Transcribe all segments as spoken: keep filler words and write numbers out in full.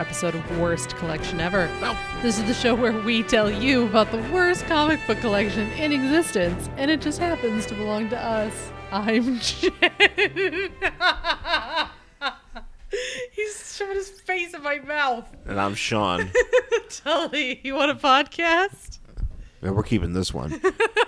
episode of Worst Collection Ever. No. This is the show where we tell you about the worst comic book collection in existence, and it just happens to belong to us. I'm Jen. He's shoving his face in my mouth. And I'm Sean. Tully, you want a podcast? Yeah, we're keeping this one.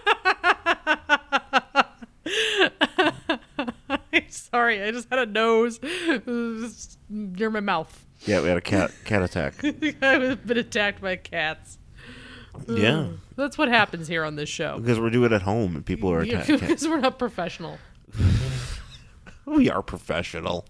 I'm sorry, I just had a nose near my mouth. Yeah, we had a cat cat attack. I've been attacked by cats. Yeah. Ugh. That's what happens here on this show. Because we're doing it at home and people are Yeah, attacking. because we're not professional. We are professional.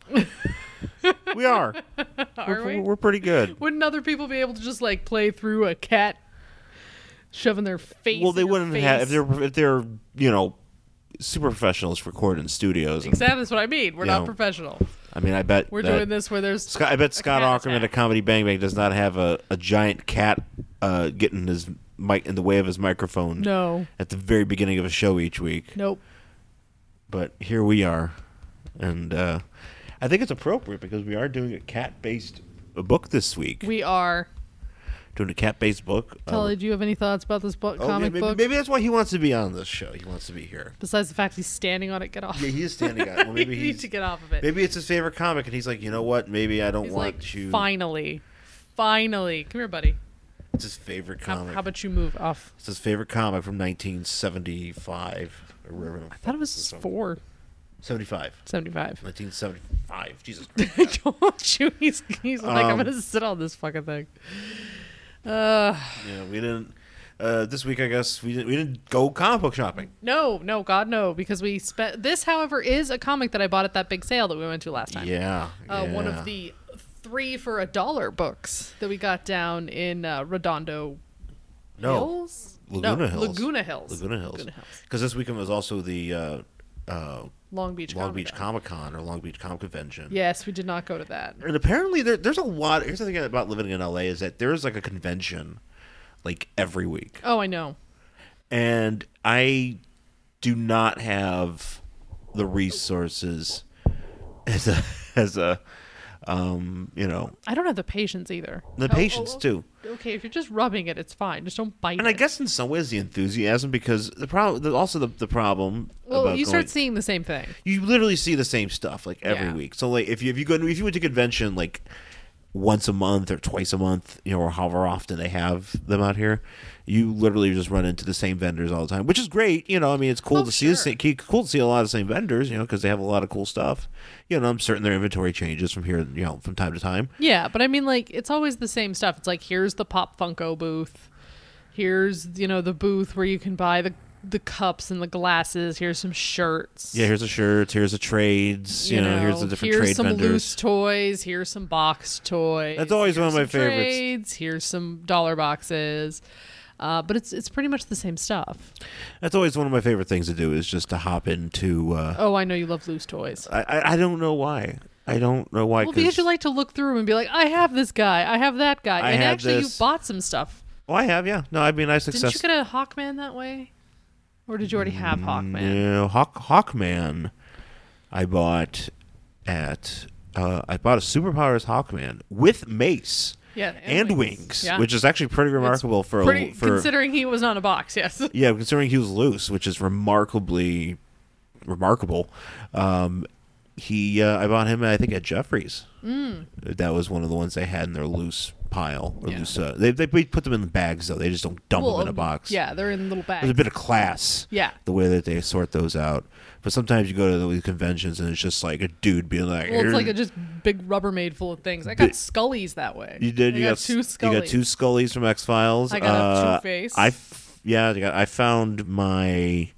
We are. Are we're, we? We're pretty good. Wouldn't other people be able to just like play through a cat shoving their face? Well, they in your wouldn't face? have if they're if they're you know super professionals record in studios. And, Exactly, that's what I mean. We're You not know, professional. I mean, I bet We're that doing this where there's. Scott, I bet Scott cat Ackerman attack. at Comedy Bang Bang does not have a, a giant cat uh, getting his mic in the way of his microphone. No. At the very beginning of a show each week. Nope. But here we are, and uh, I think it's appropriate because we are doing a cat-based book this week. We are. Doing a cat-based book. Tully, Um, do you have any thoughts about this book, oh, comic yeah, maybe, book? maybe that's why he wants to be on this show. He wants to be here. Besides the fact he's standing on it, get off. Yeah, he is standing on it. Well, maybe you need he's to get off of it. maybe it's his favorite comic, and he's like, you know what? Maybe I don't He's want like, to. finally, finally, come here, buddy. It's his favorite How, comic. how about you move off? It's his favorite comic from nineteen seventy-five or whatever. I thought it was four seventy-five. seventy-five. nineteen seventy-five. Jesus Christ. Don't you? He's, he's like, I'm Um, gonna sit on this fucking thing. Uh, Yeah, we didn't. Uh, this week, I guess we didn't. We didn't go comic book shopping. no, no, God, no, because we spent this. However, is a comic that I bought at that big sale that we went to last time. Yeah, Uh, One yeah. of the three for a dollar books that we got down in uh, Redondo no Hills. Laguna no, Hills. Laguna Hills. Laguna Hills. Laguna Hills. Because this weekend was also the uh, uh, Long Beach. Long Comic Beach Con. Comic Con or Long Beach Comic Convention. Yes, we did not go to that. And apparently, there, there's a lot. Here's the thing about living in L A is that there's like a convention, like every week. Oh, I know. And I do not have the resources as a as a um you know I don't have the patience either. the Oh, patience oh, oh, too. Okay, if you're just rubbing it, it's fine. Just don't bite And it. I guess in some ways the enthusiasm, because the problem the, also the, the problem well, about you going, start seeing the same thing. you literally see the same stuff like every Yeah. week. So like if you if you go if you went to convention like once a month or twice a month, you know, or however often they have them out here, you literally just run into the same vendors all the time, which is great. You know, I mean, it's cool Oh, to see the sure. same, cool to see a lot of the same vendors, you know, because they have a lot of cool stuff. You know, I'm certain their inventory changes from here, you know, from time to time. Yeah, but I mean, like, it's always the same stuff. It's like, here's the Pop Funko booth. Here's, you know, the booth where you can buy the the cups and the glasses. Here's some shirts. Yeah, here's the shirts, here's the trades, you, know, here's the different here's trade some vendors. loose toys. Here's some box toys. That's always here's one of my some favorites. Trades, here's some dollar boxes. Uh, but it's it's pretty much the same stuff. That's always one of my favorite things to do is just to hop into. Uh, Oh, I know you love loose toys. I, I I don't know why. I don't know why. Well, because 'cause- you like to look through 'em and be like, I have this guy, I have that guy, I and had actually this. you bought some stuff. Oh, I have, yeah. No, I mean, I success. Didn't you get a Hawkman that way? Or did you already have Hawkman? No, Hawk Hawkman. I bought at. Uh, I bought a Superpowers Hawkman with mace Yeah, and, wings, Yeah. which is actually pretty remarkable for Pretty, a, for. considering he was on a box, yes. Yeah, considering he was loose, which is remarkably remarkable. Um, he, uh, I bought him, I think, at Jeffrey's. Mm. That was one of the ones they had in their loose pile. Or Yeah. loose, uh, they they put them in bags though. They just don't dump Well, them in a um, box. Yeah, they're in little There's bags. a bit of class. Yeah. The way that they sort those out. But sometimes you go to these conventions and it's just like a dude being like, Well, it's "Here." like a just big Rubbermaid full of things. I got Bit- Scullies that way. You did. I You got, got, two Scullies. You got two Scullies from X Files. I got a uh, Two-Face. I f- yeah. I got- I found my.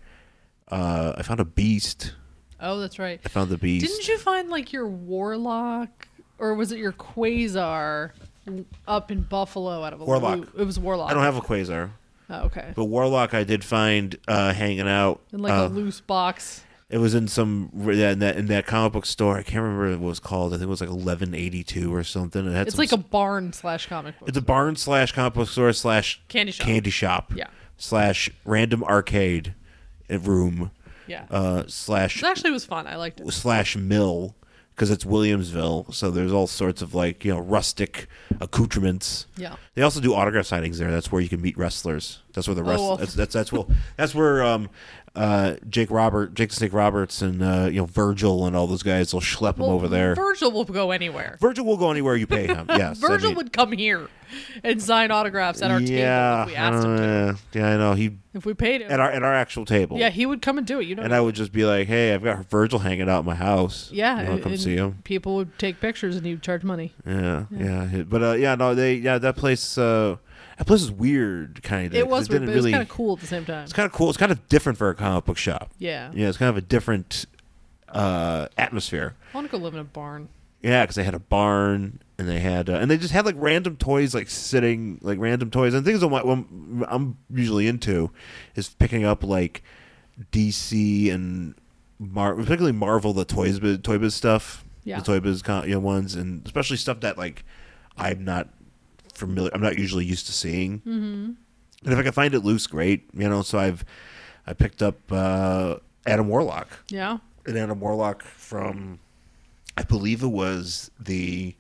Uh, I found a Beast. Oh, that's right. I found the Beast. Didn't you find like your Warlock, or was it your Quasar up in Buffalo out of a Warlock. loot? It was Warlock. I don't have a Quasar, Oh, okay. but Warlock I did find uh, hanging out. In like uh, a loose box. It was in some yeah, in that in that comic book store. I can't remember what it was called. I think it was like eleven eighty-two or something. It had It's some like a barn slash comic book. It's a barn slash comic book store slash Candy shop. candy shop. Yeah. Slash random arcade room. Yeah. Uh, slash it actually was fun. I liked it. slash mill because it's Williamsville, so there's all sorts of like you know rustic accoutrements. Yeah. They also do autograph signings there. That's where you can meet wrestlers. That's where the wrestlers. well. That's that's that's well. That's where um, uh, Jake Robert, Jake the Snake Roberts, and uh, you know Virgil and all those guys will schlep them Well, over there. Virgil will go anywhere. Virgil will go anywhere you pay him. Yes, I Virgil mean- would come here and sign autographs at our yeah, table if we asked him to. uh, yeah, I know he If we paid him. at our at our actual table. yeah, he would come and do it. You know. and I would just be like, "Hey, I've got Virgil hanging out in my house. yeah, you wanna come and see him." people would take pictures and he'd charge money. Yeah, yeah, but uh, yeah, no, they yeah that place uh, that place is weird, kind of. It was weird, didn't but it was really. kind of cool at the same time. It's kind of cool. It's kind of different for a comic book shop. Yeah. Yeah, it's kind of a different uh, atmosphere. I want to go live in a barn. Yeah, because they had a barn and they had uh, and they just had like random toys like sitting like random toys and things. I'm, I'm, I'm usually into is picking up like D C and Mar- particularly Marvel, the Toys Biz, Toy Biz stuff, Yeah. the Toy Biz con- you know, ones, and especially stuff that like I'm not familiar. I'm not usually used to seeing. Mm-hmm. And if I can find it loose, great. You know, so I've I picked up uh, Adam Warlock. Yeah. An Adam Warlock from, I believe it was the.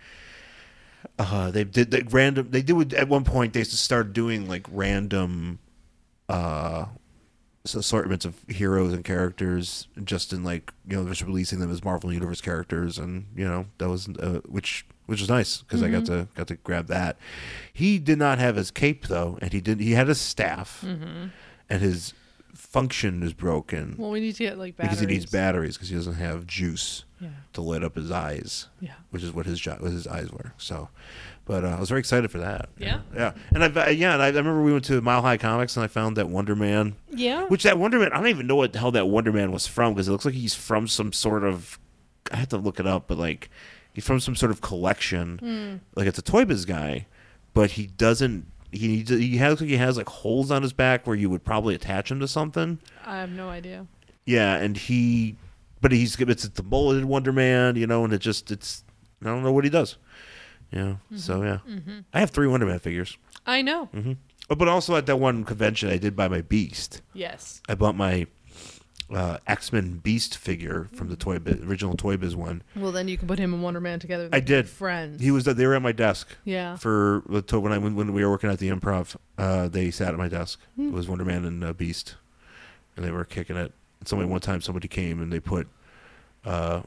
Uh, they did the random. They did at one point. They started doing like random, uh, assortments of heroes and characters, just in like you know, just releasing them as Marvel Universe characters, and you know that was uh, which which was nice because Mm-hmm. I got to got to grab that. He did not have his cape though, and he did. He had his staff, Mm-hmm. and his function is broken. Well, we need to get like batteries. Because he needs batteries because he doesn't have juice Yeah. to light up his eyes, Yeah. which is what his jo- what his eyes were. So, but uh, I was very excited for that. Yeah? yeah. And I yeah, and I, I remember we went to Mile High Comics and I found that Wonder Man, Yeah. which that Wonder Man I don't even know what the hell that Wonder Man was from because it looks like he's from some sort of I have to look it up, but like he's from some sort of collection, Hmm. like it's a Toy Biz guy, but he doesn't. He he has he has like holes on his back where you would probably attach him to something. I have no idea. Yeah, and he, but he's it's the mulleted Wonder Man, you know, and it just it's I don't know what he does, you know. Mm-hmm. So yeah, I have three Wonder Man figures. I know. hmm Oh, but also at that one convention, I did buy my Beast. Yes. I bought my uh, X-Men Beast figure from the Toy Biz, original Toy Biz one. Well, then you can put him and Wonder Man together. I did. Friends. He was they were at my desk Yeah. for the to- when I when, when we were working at the Improv. Uh, they sat at my desk. Hmm. It was Wonder Man and uh, Beast, and they were kicking it. And somebody one time somebody came and they put uh,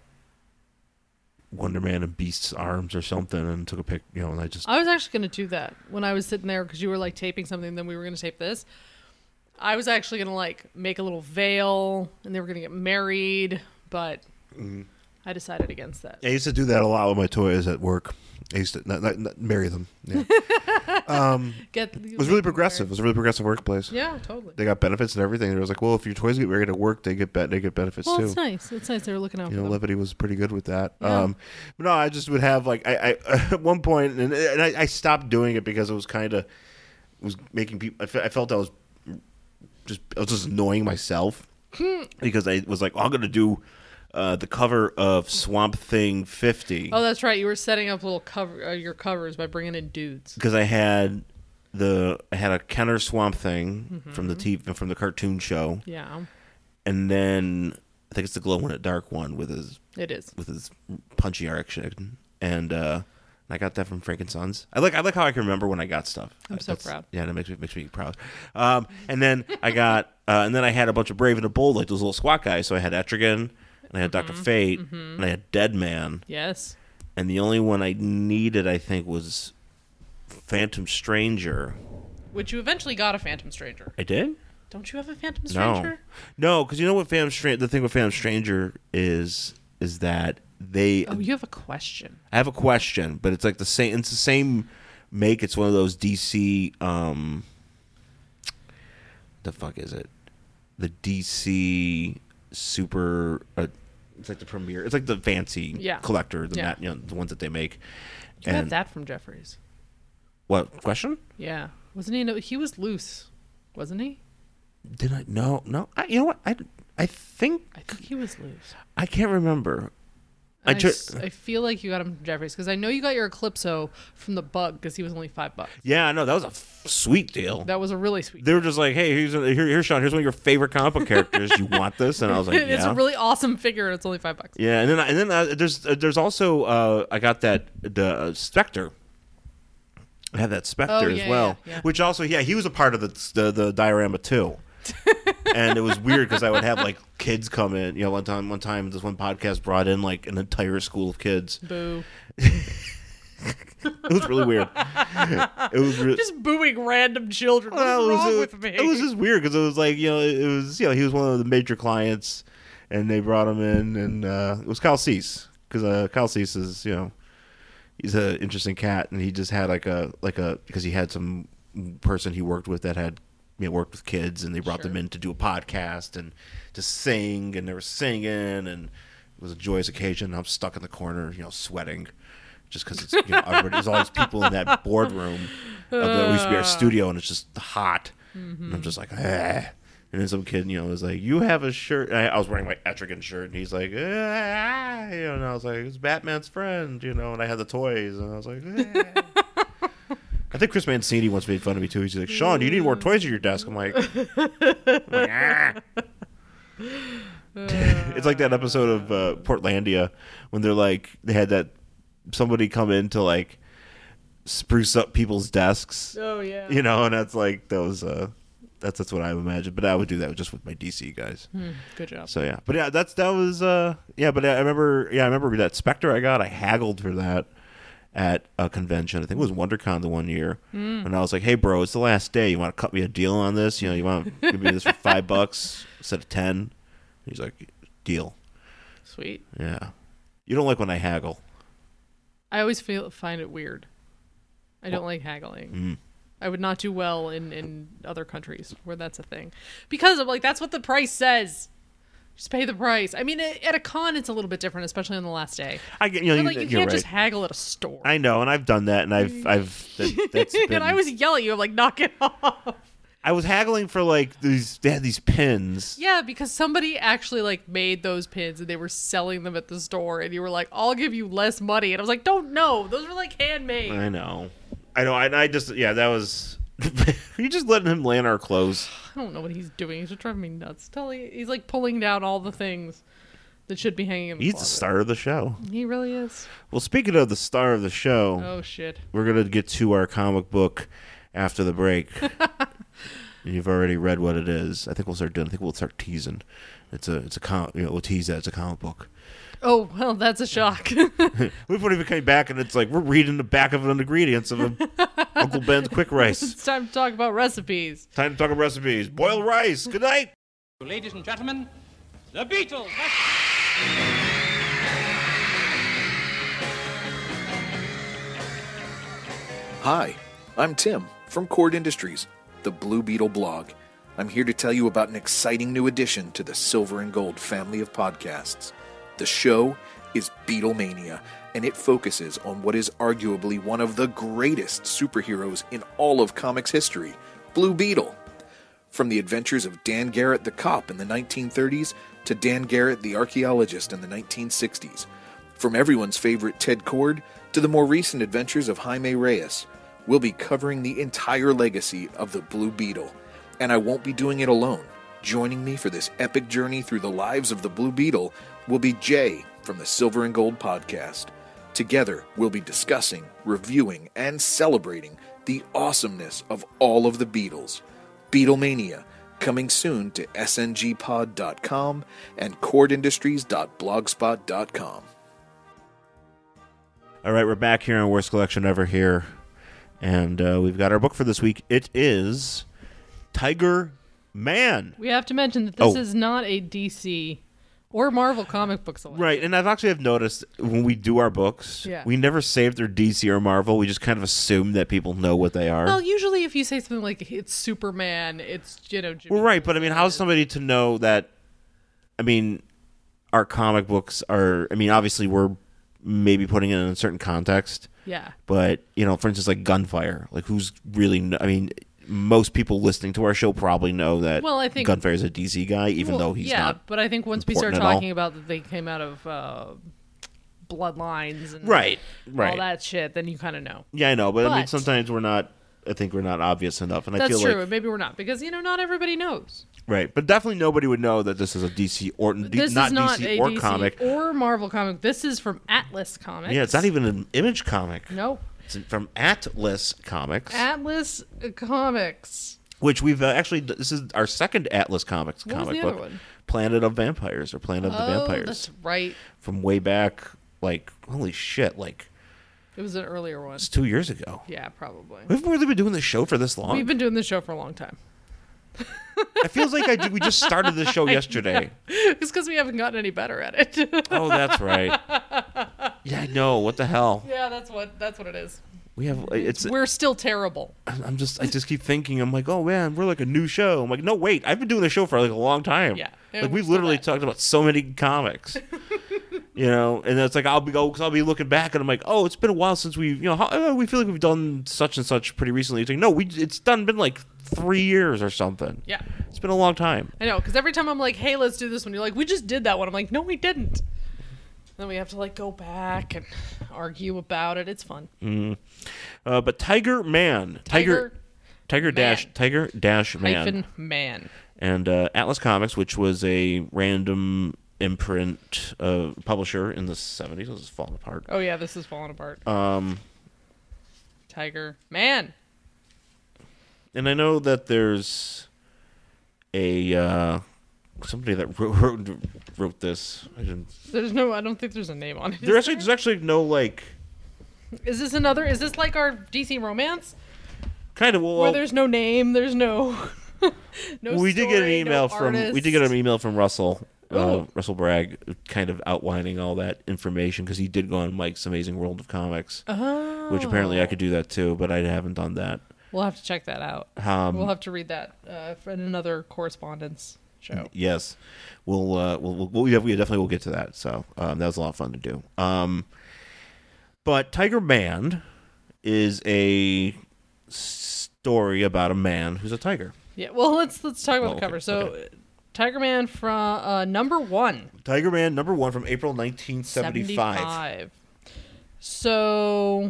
Wonder Man and Beast's arms or something and took a pic. You know, and I just I was actually going to do that when I was sitting there because you were like taping something, then we were going to tape this. I was actually going to like make a little veil and they were going to get married, but I decided against that. I used to do that a lot with my toys at work. I used to not, not, not marry them. Yeah. um, Get it was really progressive. It was a really progressive workplace. Yeah, totally. They got benefits and everything. It was like, well, if your toys get married at work, they get be- they get benefits Well, too. it's nice. It's nice they were looking out You for know, them. Levity was pretty good with that. Yeah. Um, but no, I just would have like I, I at one point, and, and I, I stopped doing it because it was kind of was making people. I, fe- I felt I was just I was just annoying myself because I was like, oh, I'm gonna do uh, the cover of Swamp Thing fifty Oh, that's right. You were setting up little cover uh, your covers by bringing in dudes. because I had the I had a Kenner Swamp Thing Mm-hmm. from the T V, from the cartoon show, Yeah, and then I think it's the Glow in the Dark one with his it is. with his punchy action, and uh, I got that from Frankensons. I like I like how I can remember when I got stuff. I'm so That's- proud. Yeah, that makes me makes me proud. Um, and then I got uh, and then I had a bunch of Brave and the Bold, like those little squat guys. So I had Etrigan, and I had Doctor Mm-hmm. Fate, and I had Dead Man, Yes. and the only one I needed, I think, was Phantom Stranger. Which you eventually got a Phantom Stranger. I did. Don't you have a Phantom No, Stranger? no, because you know what Phantom Stranger. The thing with Phantom Stranger is is that they. Oh, you have a question. I have a question, but it's like the same. It's the same make. It's one of those D C. Um, the fuck is it? The D C super. Uh, it's like the premiere. It's like the fancy Yeah. collector. The Yeah. mat, you know, the ones that they make. You got And that from Jeffries. what question? Yeah. Wasn't he? No, he was loose. Wasn't he? Did I? No, no. I, you know what? I, I think I think he was loose. I can't remember. I, I, tr- s- I feel like you got him from Jeffries because I know you got your Eclipso from the Bug because he was only five bucks. yeah, no, that was a f- sweet deal. That was a really sweet. They were just like, hey, here's a, here, here's Sean. Here's one of your favorite comic book characters. You want this? And I was like, yeah. It's a really awesome figure and it's only five bucks. Yeah, and then I- and then uh, there's uh, there's also uh, I got that the uh, Spectre. I have that Spectre Oh, as yeah, well, yeah, yeah. which also yeah he was a part of the the, the diorama too. And it was weird because I would have like kids come in. You know, one time one time this one podcast brought in like an entire school of kids. Boo. It was really weird. It was re- Just booing random children. What's Well, it was, wrong it, with me? it was just weird because it was like you know it was you know he was one of the major clients, and they brought him in, and uh, it was Kyle Cease because uh, Kyle Cease is you know he's an interesting cat, and he just had like a like a because he had some person he worked with that had you know worked with kids, and they brought Sure. them in to do a podcast and to sing, and they were singing, and it was a joyous occasion. I'm stuck in the corner, you know, sweating. Just because it's you know everybody, there's all these people in that boardroom of the used to be our studio, and it's just hot. Mm-hmm. And I'm just like, ah. And then some kid, you know, was like, "You have a shirt." I, I was wearing my Etrigan shirt, and he's like, ah. You know, and I was like, "It's Batman's friend," you know, and I had the toys, and I was like, ah. I think Chris Mancini once made fun of me too. He's like, "Sean, do you need more toys at your desk?" I'm like, I'm like ah. It's like that episode of uh, Portlandia when they're like, they had that. Somebody come in to like spruce up people's desks, Oh yeah. you know, and that's like that was uh that's that's what I imagine. But I would do that just with my D C guys. Hmm, good job. So yeah, but yeah, that's that was uh yeah. But I remember yeah, I remember that Spectre I got. I haggled for that at a convention. I think it was WonderCon the one year, Mm. and I was like, "Hey, bro, it's the last day. You want to cut me a deal on this? You know, you want to give me this for five bucks instead of ten?" He's like, "Deal." Sweet. Yeah, you don't like when I haggle. I always feel find it weird. I don't like haggling. Mm. I would not do well in, in other countries where that's a thing. Because I'm like, that's what the price says. Just pay the price. I mean, at a con, it's a little bit different, especially on the last day. I get you know But you, like, you you're can't right. just haggle at a store. I know, and I've done that, and I've I've that, that's been, and I was yelling at you. I'm like, knock it off. I was haggling for like these. They had these pins. Yeah, because somebody actually like made those pins and they were selling them at the store, and you were like, "I'll give you less money," and I was like, "Don't know, those were like handmade." I know, I know, and I just yeah, that was. You just letting him lay in our clothes. I don't know what he's doing. He's just driving me nuts. Tell me, he's like pulling down all the things that should be hanging in the He's the closet. star of the show. He really is. Well, speaking of the star of the show, Oh shit. we're gonna get to our comic book after the break. You've already read what it is. I think we'll start doing. I think we'll start teasing. It's a. It's a. Com- you know, we'll tease that it's a comic book. Oh well, that's a shock. We put even came back, and it's like we're reading the back of an ingredients of a Uncle Ben's quick rice. It's time to talk about recipes. Time to talk about recipes. Boiled rice. Good night. Ladies and gentlemen, the Beatles. Hi, I'm Tim from Cord Industries, the Blue Beetle blog. I'm here to tell you about an exciting new addition to the Silver and Gold family of podcasts. The show is Beatlemania, and it focuses on what is arguably one of the greatest superheroes in all of comics history, Blue Beetle. From the adventures of Dan Garrett the cop in the nineteen thirties to Dan Garrett the archaeologist in the nineteen sixties. From everyone's favorite Ted Kord to the more recent adventures of Jaime Reyes, we'll be covering the entire legacy of the Blue Beetle. And I won't be doing it alone. Joining me for this epic journey through the lives of the Blue Beetle will be Jay from the Silver and Gold podcast. Together, we'll be discussing, reviewing, and celebrating the awesomeness of all of the Beatles. Beatlemania, coming soon to S N G pod dot com and cord industries dot blogspot dot com. All right, we're back here on Worst Collection Ever here, and uh, we've got our book for this week. It is Tiger Man. We have to mention that this Oh. is not a D C or Marvel comic book selection. Right, and I've actually have noticed when we do our books, Yeah. we never save their D C or Marvel. We just kind of assume that people know what they are. Well, usually if you say something like it's Superman, it's you know. Jimmy Well, right, but I mean, how's somebody to know that? I mean, our comic books are. I mean, obviously, we're maybe putting it in a certain context, Yeah. but you know, for instance, like Gunfire. Like, who's really? kn- I mean, most people listening to our show probably know that. Well, I think- Gunfire is a D C guy, even Well, though he's yeah, not. but I think once we start important at all. talking about that they came out of uh, bloodlines and Right, right. all that shit, then you kind of know. Yeah, I know, but, I mean, But- sometimes we're not. I think we're not obvious enough, and I That's feel true. like Maybe we're not because you know not everybody knows. right, but definitely nobody would know that this is a D C or D, This not, is not D C a or D C comic. or Marvel comic. This is from Atlas Comics. Yeah, it's not even an Image comic. Nope. It's from Atlas Comics, Atlas Comics. which we've uh, actually. This is our second Atlas Comics What was comic the book, other one? Planet of Vampires or Planet of the Oh, Vampires, that's right. from way back. Like holy shit! Like It was an earlier one. it's two years ago. Yeah, probably. We've really been doing this show for this long. We've been doing this show for a long time. It feels like I did, we just started the show yesterday. It's because we haven't gotten any better at it. Oh, that's right. Yeah, I know. What the hell? Yeah, that's what that's what it is. We have it's. We're still terrible. I'm just. I just keep thinking. I'm like, oh man, we're like a new show. I'm like, no, wait. I've been doing the show for like a long time. Yeah. Like Yeah, we're we've still literally that. talked about so many comics. You know, and it's like I'll be go because I'll be looking back and I'm like, oh, it's been a while since we, you know, how, uh, we feel like we've done such and such pretty recently. It's like, no, we it's done been like three years or something. Yeah. It's been a long time. I know, because every time I'm like, hey, let's do this one, you're like, we just did that one. I'm like, no, we didn't. Then we have to like go back and argue about it. It's fun. Mm. Uh, but Tiger Man, Tiger, Tiger, Man. dash Tiger dash Man, Hyphen man. and uh, Atlas Comics, which was a random imprint uh, publisher in the seventies. This is falling apart. Oh yeah, this is falling apart. Um, Tiger man. and I know that there's a uh, somebody that wrote, wrote, wrote this. I didn't. There's no. I don't think there's a name on it. There Is, actually, there's actually no like is this another? Is this like our D C romance kind of well. where there's no name? There's no. no we did get an story, email no from we artist. did get an email from Russell. Uh, Ooh. Russell Bragg, kind of outlining all that information because he did go on Mike's Amazing World of Comics, Oh. which apparently I could do that too, but I haven't done that. We'll have to check that out. Um, We'll have to read that uh, in another correspondence show. Yes, we'll, uh, we'll, we'll we, we definitely will get to that. So um, that was a lot of fun to do. Um, but Tiger Man is a story about a man who's a tiger. Yeah. Well, let's let's talk about Oh, the cover. okay, So, okay. Tiger Man from uh, number one. Tiger Man number one from April nineteen seventy-five. seventy-five. So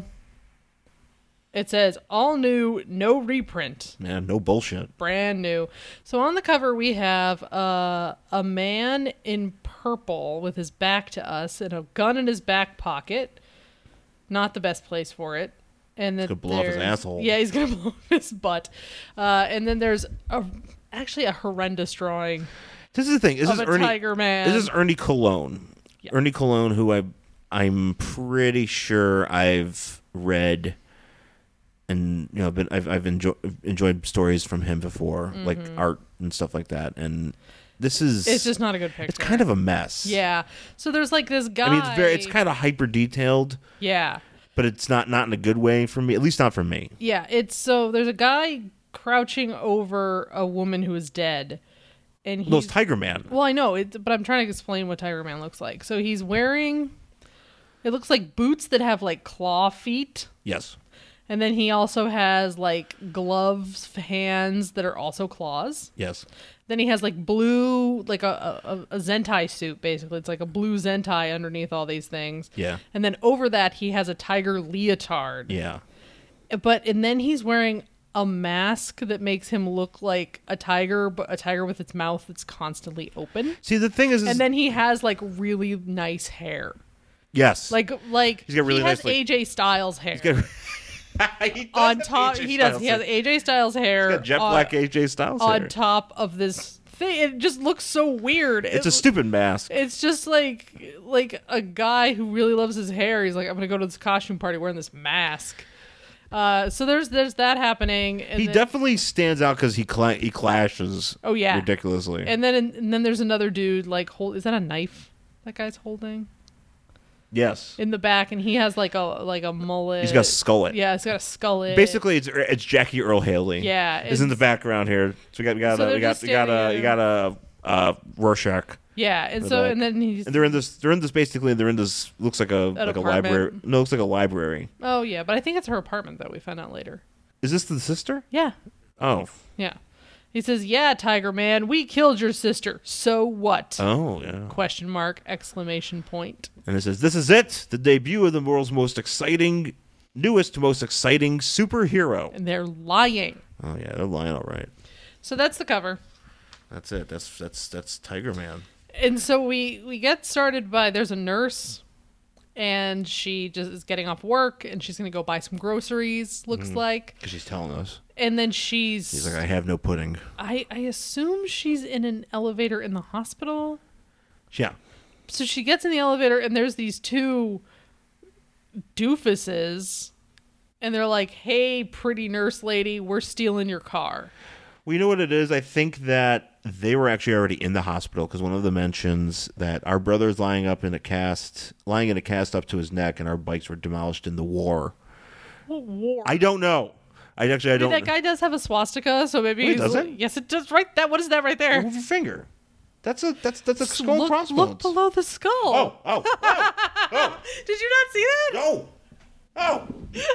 it says all new, no reprint, Man, no bullshit. brand new. So on the cover we have uh, a man in purple with his back to us and a gun in his back pocket. Not the best place for it. And then gonna blow up his there's- asshole. Yeah, he's gonna blow up his butt. Uh, and then there's a actually a horrendous drawing This is the thing. This of is a Ernie. tiger man. This is Ernie Colon. Yeah. Ernie Colon, who I I'm pretty sure I've read and you know been I've I've enjoyed enjoyed stories from him before, like art and stuff like that. And this is Mm-hmm. It's just not a good picture. it's kind of a mess. Yeah. So there's like this guy. I mean, it's very it's kind of hyper detailed, Yeah. but it's not not in a good way for me. At least not for me. Yeah. It's so there's a guy crouching over a woman who is dead. And he's. No, it's Tiger Man. Well, I know, it, but I'm trying to explain what Tiger Man looks like. So he's wearing. It looks like boots that have like claw feet. Yes. And then he also has like gloves, hands that are also claws. Yes. Then he has like blue, like a, a, a Zentai suit, basically. It's like a blue Zentai underneath all these things. Yeah. And then over that, he has a tiger leotard. Yeah. But, and then he's wearing a mask that makes him look like a tiger, but a tiger with its mouth that's constantly open. See, the thing is, is And then he has like really nice hair. yes, Like, like He's got really he has nice, like- A J Styles hair. he does On have top, A J he does. Styles He has hair. A J Styles hair. He's got jet on- black A J Styles on hair. top of this thing. It just looks so weird. It's It- a stupid mask. It's just like like a guy who really loves his hair. He's like, I'm gonna go to this costume party wearing this mask. Uh, so there's there's that happening. And He then, definitely stands out because he cla- he clashes. Oh, yeah. ridiculously. And then and then there's another dude like hold. Is that a knife? That guy's holding yes, in the back, and he has like a like a mullet. he's got a skullet. Yeah, he's got a skullet. Basically, it's it's Jackie Earl Haley. Yeah, is in the it's- background here. So we got we got So a, they're we got just we got a standing you there. got a uh, Rorschach. Yeah, and the so back. and then he's And they're in this. They're in this. Basically, they're in this. Looks like a like apartment. a library. No, looks like a library. oh yeah, but I think it's her apartment that we find out later. Is this the sister? Yeah, Oh, yeah. He says, "Yeah, Tiger Man, we killed your sister. So what?" Oh, yeah. Question mark, exclamation point. And it says, "This is it, the debut of the world's most exciting, newest, most exciting superhero." And they're lying. Oh, yeah, they're lying all right. So that's the cover. That's it. That's that's that's Tiger Man. And so we, we get started by, there's a nurse, and she just is getting off work, and she's going to go buy some groceries, looks Mm. like. Because she's telling us. And then she's... He's like, I have no pudding. I, I assume she's in an elevator in the hospital. Yeah. So she gets in the elevator, and there's these two doofuses, and they're like, "Hey, pretty nurse lady, we're stealing your car." Well, you know what it is? I think that they were actually already in the hospital because one of them mentions that our brother's lying up in a cast, lying in a cast up to his neck, and our bikes were demolished in the war. What war? I don't know. I actually I I mean, don't. that guy does have a swastika, so maybe Wait, he's does like- it? Yes, it does. Right, that. What is that right there? Move your finger. That's a that's that's a skull look, crossbones. look below the skull. Oh oh oh oh Did you not see that? no oh.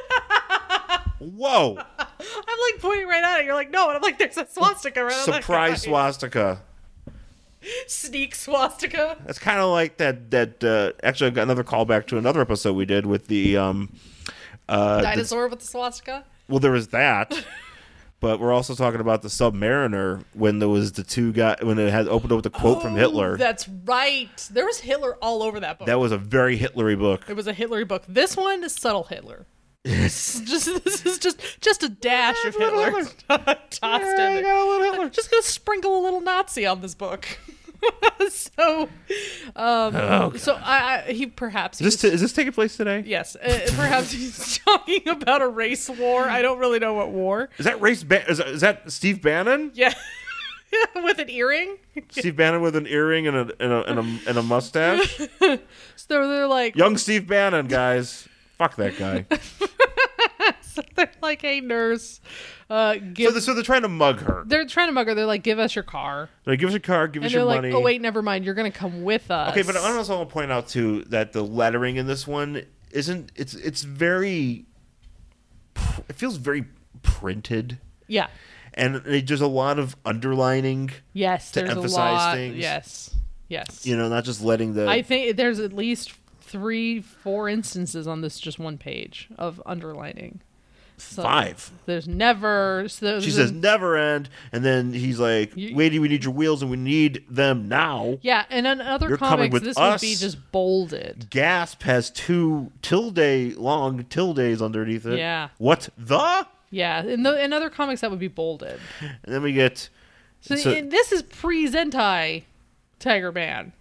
Whoa! I'm like pointing right at it. You're like, no, and I'm like, there's a swastika right on that Surprise guy. swastika. Sneak swastika. That's kind of like that. That uh, actually, I got another callback to another episode we did with the um. Uh, the- Dinosaur with the swastika. well, there was that, but we're also talking about the Submariner when there was the two guy when it had opened up with a quote from Oh, Hitler. That's right. There was Hitler all over that book. That was a very Hitlery book. It was a Hitler book. This one is subtle Hitler. It's just this is just just a dash of a little Hitler tossed Yeah, in you it. got a little Hitler. Just gonna sprinkle a little Nazi on this book. so, um, Oh, so I, I he perhaps Is this, he's- t- is this taking place today? yes, uh, perhaps he's talking about a race war. I don't really know what war. Is that race? Ba- is, that, is that Steve Bannon? Yeah, with an earring. Steve Bannon with an earring and a and a and a, and a mustache. So they're like, Young Steve Bannon, guys. Fuck that guy. so they're like, hey nurse, uh, So, give. the, so they're trying to mug her. they're trying to mug her. They're like, give us your car. They're like, give us your car, give And us they're your like, money. oh wait, never mind. You're gonna come with us. Okay, but I also want to point out too that the lettering in this one isn't. It's it's very. It feels very printed, yeah, and it, there's a lot of underlining. yes. To There's emphasize a lot. things. Yes, yes. You know, not just letting the. I think there's at least three, four instances on this just one page of underlining. So five. There's never. So there's She a- says never end, and then he's like, You- "Wait, we need your wheels, and we need them now." Yeah, and in other You're coming comics, with this would be us. just bolded. Gasp has two tilde long tildes underneath it. Yeah. What the? Yeah, in the in other comics that would be bolded. And then we get. So, so- and this is pre-Zentai Tiger Man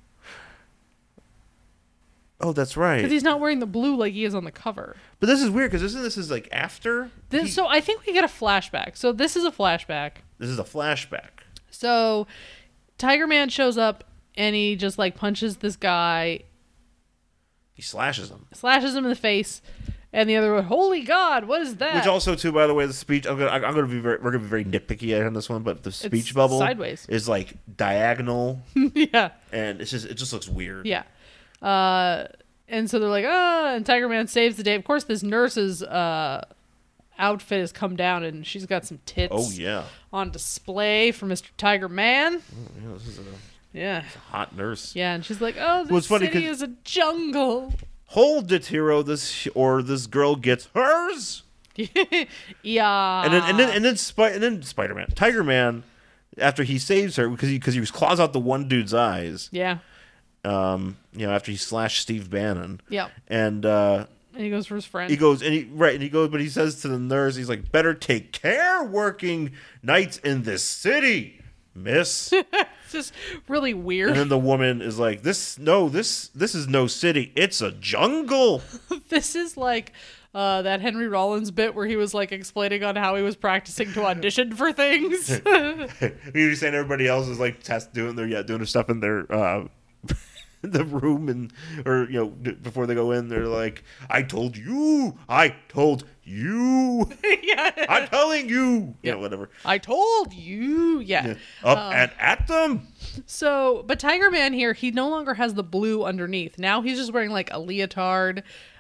oh, that's right. because he's not wearing the blue like he is on the cover. But this is weird because isn't this is like after? This, he- so I think we get a flashback. So this is a flashback. this is a flashback. So Tiger Man shows up and he just like punches this guy, He slashes him. slashes him in the face, and the other one, holy God, what is that? Which also, too, by the way, the speech. I'm gonna, I'm gonna be very, we're gonna be very nitpicky on this one, but the speech bubble sideways. is like diagonal, yeah, and it's just, it just looks weird. yeah. Uh, and so they're like, ah, and Tiger Man saves the day. Of course, this nurse's uh, outfit has come down, and she's got some tits Oh yeah. on display for Mister Tiger Man. Yeah, this is a Yeah, hot nurse. yeah, and she's like, oh, this Well, it's funny city 'cause- is a jungle. Hold it, hero. This or this girl gets hers. yeah, And then and then and then Spi- and then Spider Man, Tiger Man, after he saves her because he because he was claws out the one dude's eyes. yeah, Um, you know, after he slashed Steve Bannon. yeah. And uh, And he goes for his friend. he goes and he right and he goes, but he says to the nurse, he's like, "Better take care working nights in this city, miss." It's just really weird. And then the woman is like, "This no, this this is no city. It's a jungle." This is like uh, that Henry Rollins bit where he was like explaining on how he was practicing to audition for things. He was saying everybody else is like test doing their yeah doing their stuff in their uh, the room and or you know d- before they go in, they're like, "I told you, I told you, yeah. I'm telling you, Yeah. yeah, whatever." I told you. Yeah. Up Um, and at them. So, but Tiger Man here, he no longer has the blue underneath. Now he's just wearing like a leotard.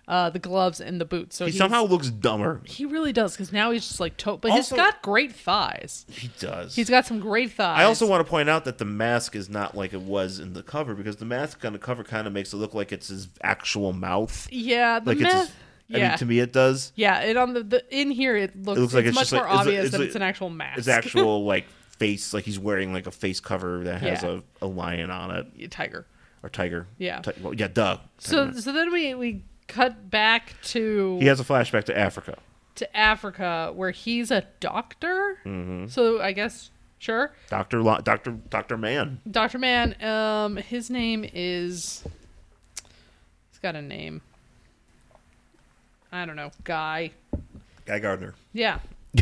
uh, the gloves and the boots. So he he's- somehow looks dumber. he really does because now he's just like to- but Also- he's got great thighs. He does. He's got some great thighs. I also want to point out that the mask is not like it was in the cover because the mask on the cover kind of makes it look like it's his actual mouth. yeah the Like it's meth- his, I yeah mean, to me it does. yeah and on the, the in here it looks, It looks like it's, it's much just more like- it's- obvious it's that like- it's an actual mask. His actual like face, like he's wearing like a face cover that has Yeah. a, a lion on it tiger. or tiger. Yeah. Ti- well, yeah, duh. So so then we we cut back to He has a flashback to Africa. to Africa where he's a doctor. Mm-hmm. So I guess sure. Doctor Lo- Doctor Doctor Man. Doctor Man, um, his name is. He's got a name. I don't know, Guy. Guy Gardner. Yeah.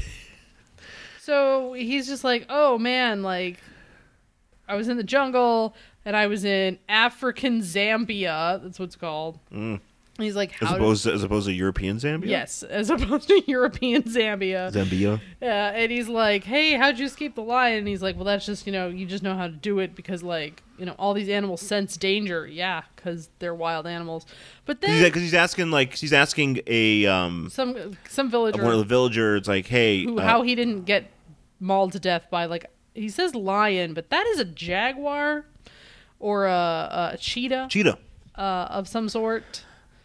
So he's just like, oh man, like, I was in the jungle and I was in African Zambia. That's what it's called. Mm. And he's like, As how? opposed to, as opposed to European Zambia? Yes, as opposed to European Zambia. Zambia. Yeah, and he's like, hey, how'd you escape the lion? And he's like, well, that's just, you know, you just know how to do it because, like, you know, all these animals sense danger. Yeah, because they're wild animals. But then Because he's asking, like, he's asking a, um, some some villager one of the villagers, like, hey. who, uh, how he didn't get mauled to death by, like, he says lion, but that is a jaguar or a, a cheetah Cheetah. uh, of some sort.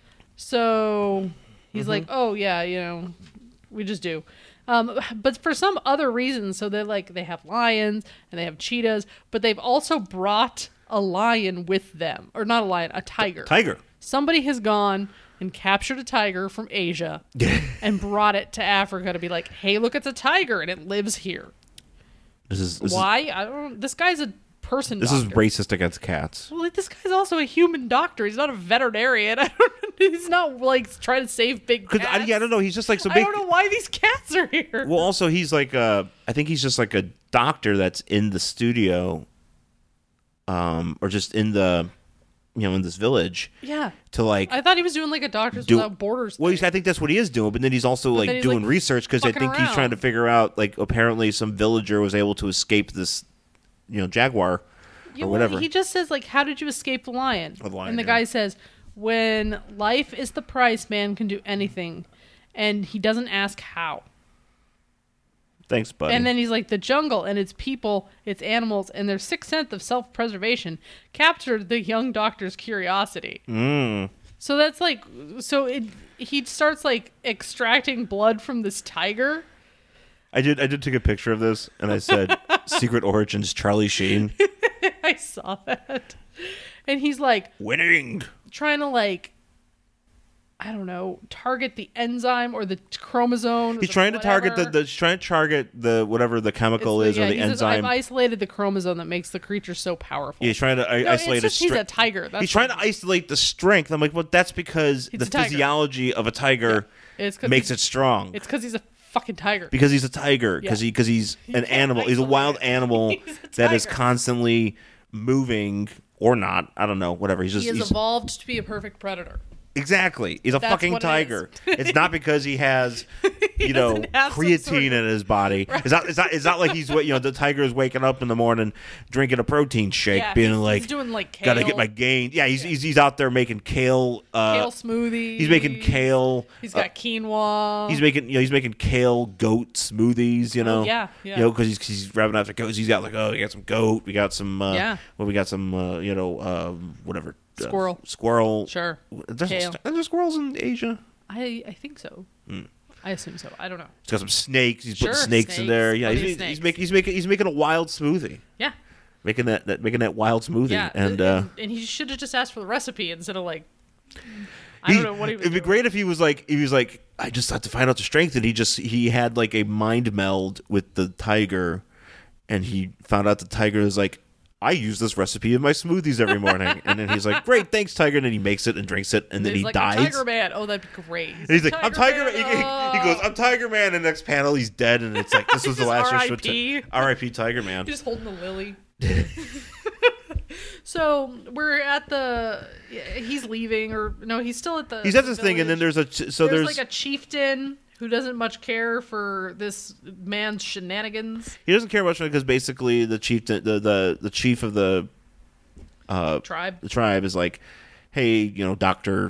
So he's like, oh, yeah, you know, we just do. Um, but for some other reason, so they're like, they have lions and they have cheetahs, but they've also brought a lion with them. Or not a lion, a tiger. Tiger. Somebody has gone and captured a tiger from Asia and brought it to Africa to be like, hey, look, it's a tiger and it lives here. This is this Why? I don't. This guy's a person. Is, this is doctor. racist against cats. Well, like, this guy's also a human doctor. He's not a veterinarian. I don't, he's not like trying to save big Because cats. I, yeah, I don't know. He's just like so I big. don't know why these cats are here. Well, also he's like uh, I think he's just like a doctor that's in the studio, um, or just in the, you know, in this village Yeah. to like. I thought he was doing like a Doctors do- Without Borders Well, thing. he's, I think that's what he is doing, but then he's also like then he's, doing like, research because I fucking think he's trying to around. figure out like apparently some villager was able to escape this, you know, jaguar Yeah, or well, whatever. He just says like, "How did you escape the lion?" The lion, and the yeah. guy says, "When life is the price, man can do anything," and he doesn't ask how. Thanks, buddy. And then he's like, the jungle and its people, its animals, and their sixth sense of self-preservation captured the young doctor's curiosity. Mm. So that's like, so it, he starts like extracting blood from this tiger. I did. I did take a picture of this, and I said, "Secret Origins, Charlie Sheen, I saw that. And he's like winning." trying to like, I don't know, target the enzyme or the chromosome. or He's the trying to target the, whatever. the. He's trying to target the whatever the It's chemical is yeah, or the he says, enzyme. I've isolated the chromosome that makes the creature so powerful. Yeah, he's trying to i- No, it's isolate just his he's a strength. tiger. That's He's trying to what- isolate the strength. I'm like, well, that's because He's the a tiger. physiology of a tiger It's 'cause makes he's- it strong. It's because he's a fucking tiger. Because he's a tiger. Because Yeah. he because he's an can't animal. He's a isolate wild it. animal He's a that is tiger. constantly moving or not. I don't know. Whatever. He's just He has he's, evolved to be a perfect predator. exactly. He's a That's fucking what it tiger. is. It's not because he has you know doesn't have some creatine sort of- in his body. It's not. It's not. It's not like he's you know the tiger is waking up in the morning drinking a protein shake, Yeah, being he's, like, he's doing like kale, gotta get my gain. Yeah, he's he's, he's out there making kale. Uh, kale smoothie. He's making kale. He's uh, got quinoa. He's making, you know, he's making kale goat smoothies, you know. Oh, yeah, yeah. You know, because he's he's grabbing after goats. He's got like, oh, we got some goat. We got some. Uh, Yeah. Well, we got some. Uh, you know, uh, whatever. uh, Squirrel. squirrel. Sure. There's, Kale. are there squirrels in Asia? I I think so. I assume so. I don't know. He's got some snakes. He's Sure, putting snakes, in snakes. there. Yeah, Plenty he's, of he's snakes. making he's making he's making a wild smoothie. Yeah. Making that, that making that wild smoothie. Yeah. And uh, and he should have just asked for the recipe instead of like. I he- don't know what he was it'd be doing. great if he was like he was like I just had to find out the strength, and he just he had like a mind meld with the tiger, and he found out the tiger is like, I use this recipe in my smoothies every morning, and then he's like, great, thanks, tiger, and then he makes it and drinks it, and then He's he like, dies. I'm Tiger Man. Oh, that'd be great. And he's like, I'm Tiger Man. He, Man. he goes, I'm Tiger Man. And the next panel, he's dead, and it's like, this was the Just last R I issue. P R I P Tiger Man. He's just holding the lily. So we're at the. He's leaving, or no, he's still at the. He's at this thing, and then village. there's a so there's, there's, like a chieftain who doesn't much care for this man's shenanigans. he doesn't care much because basically the chief the the the chief of the uh Tribe. the tribe is like, hey, you know, Doctor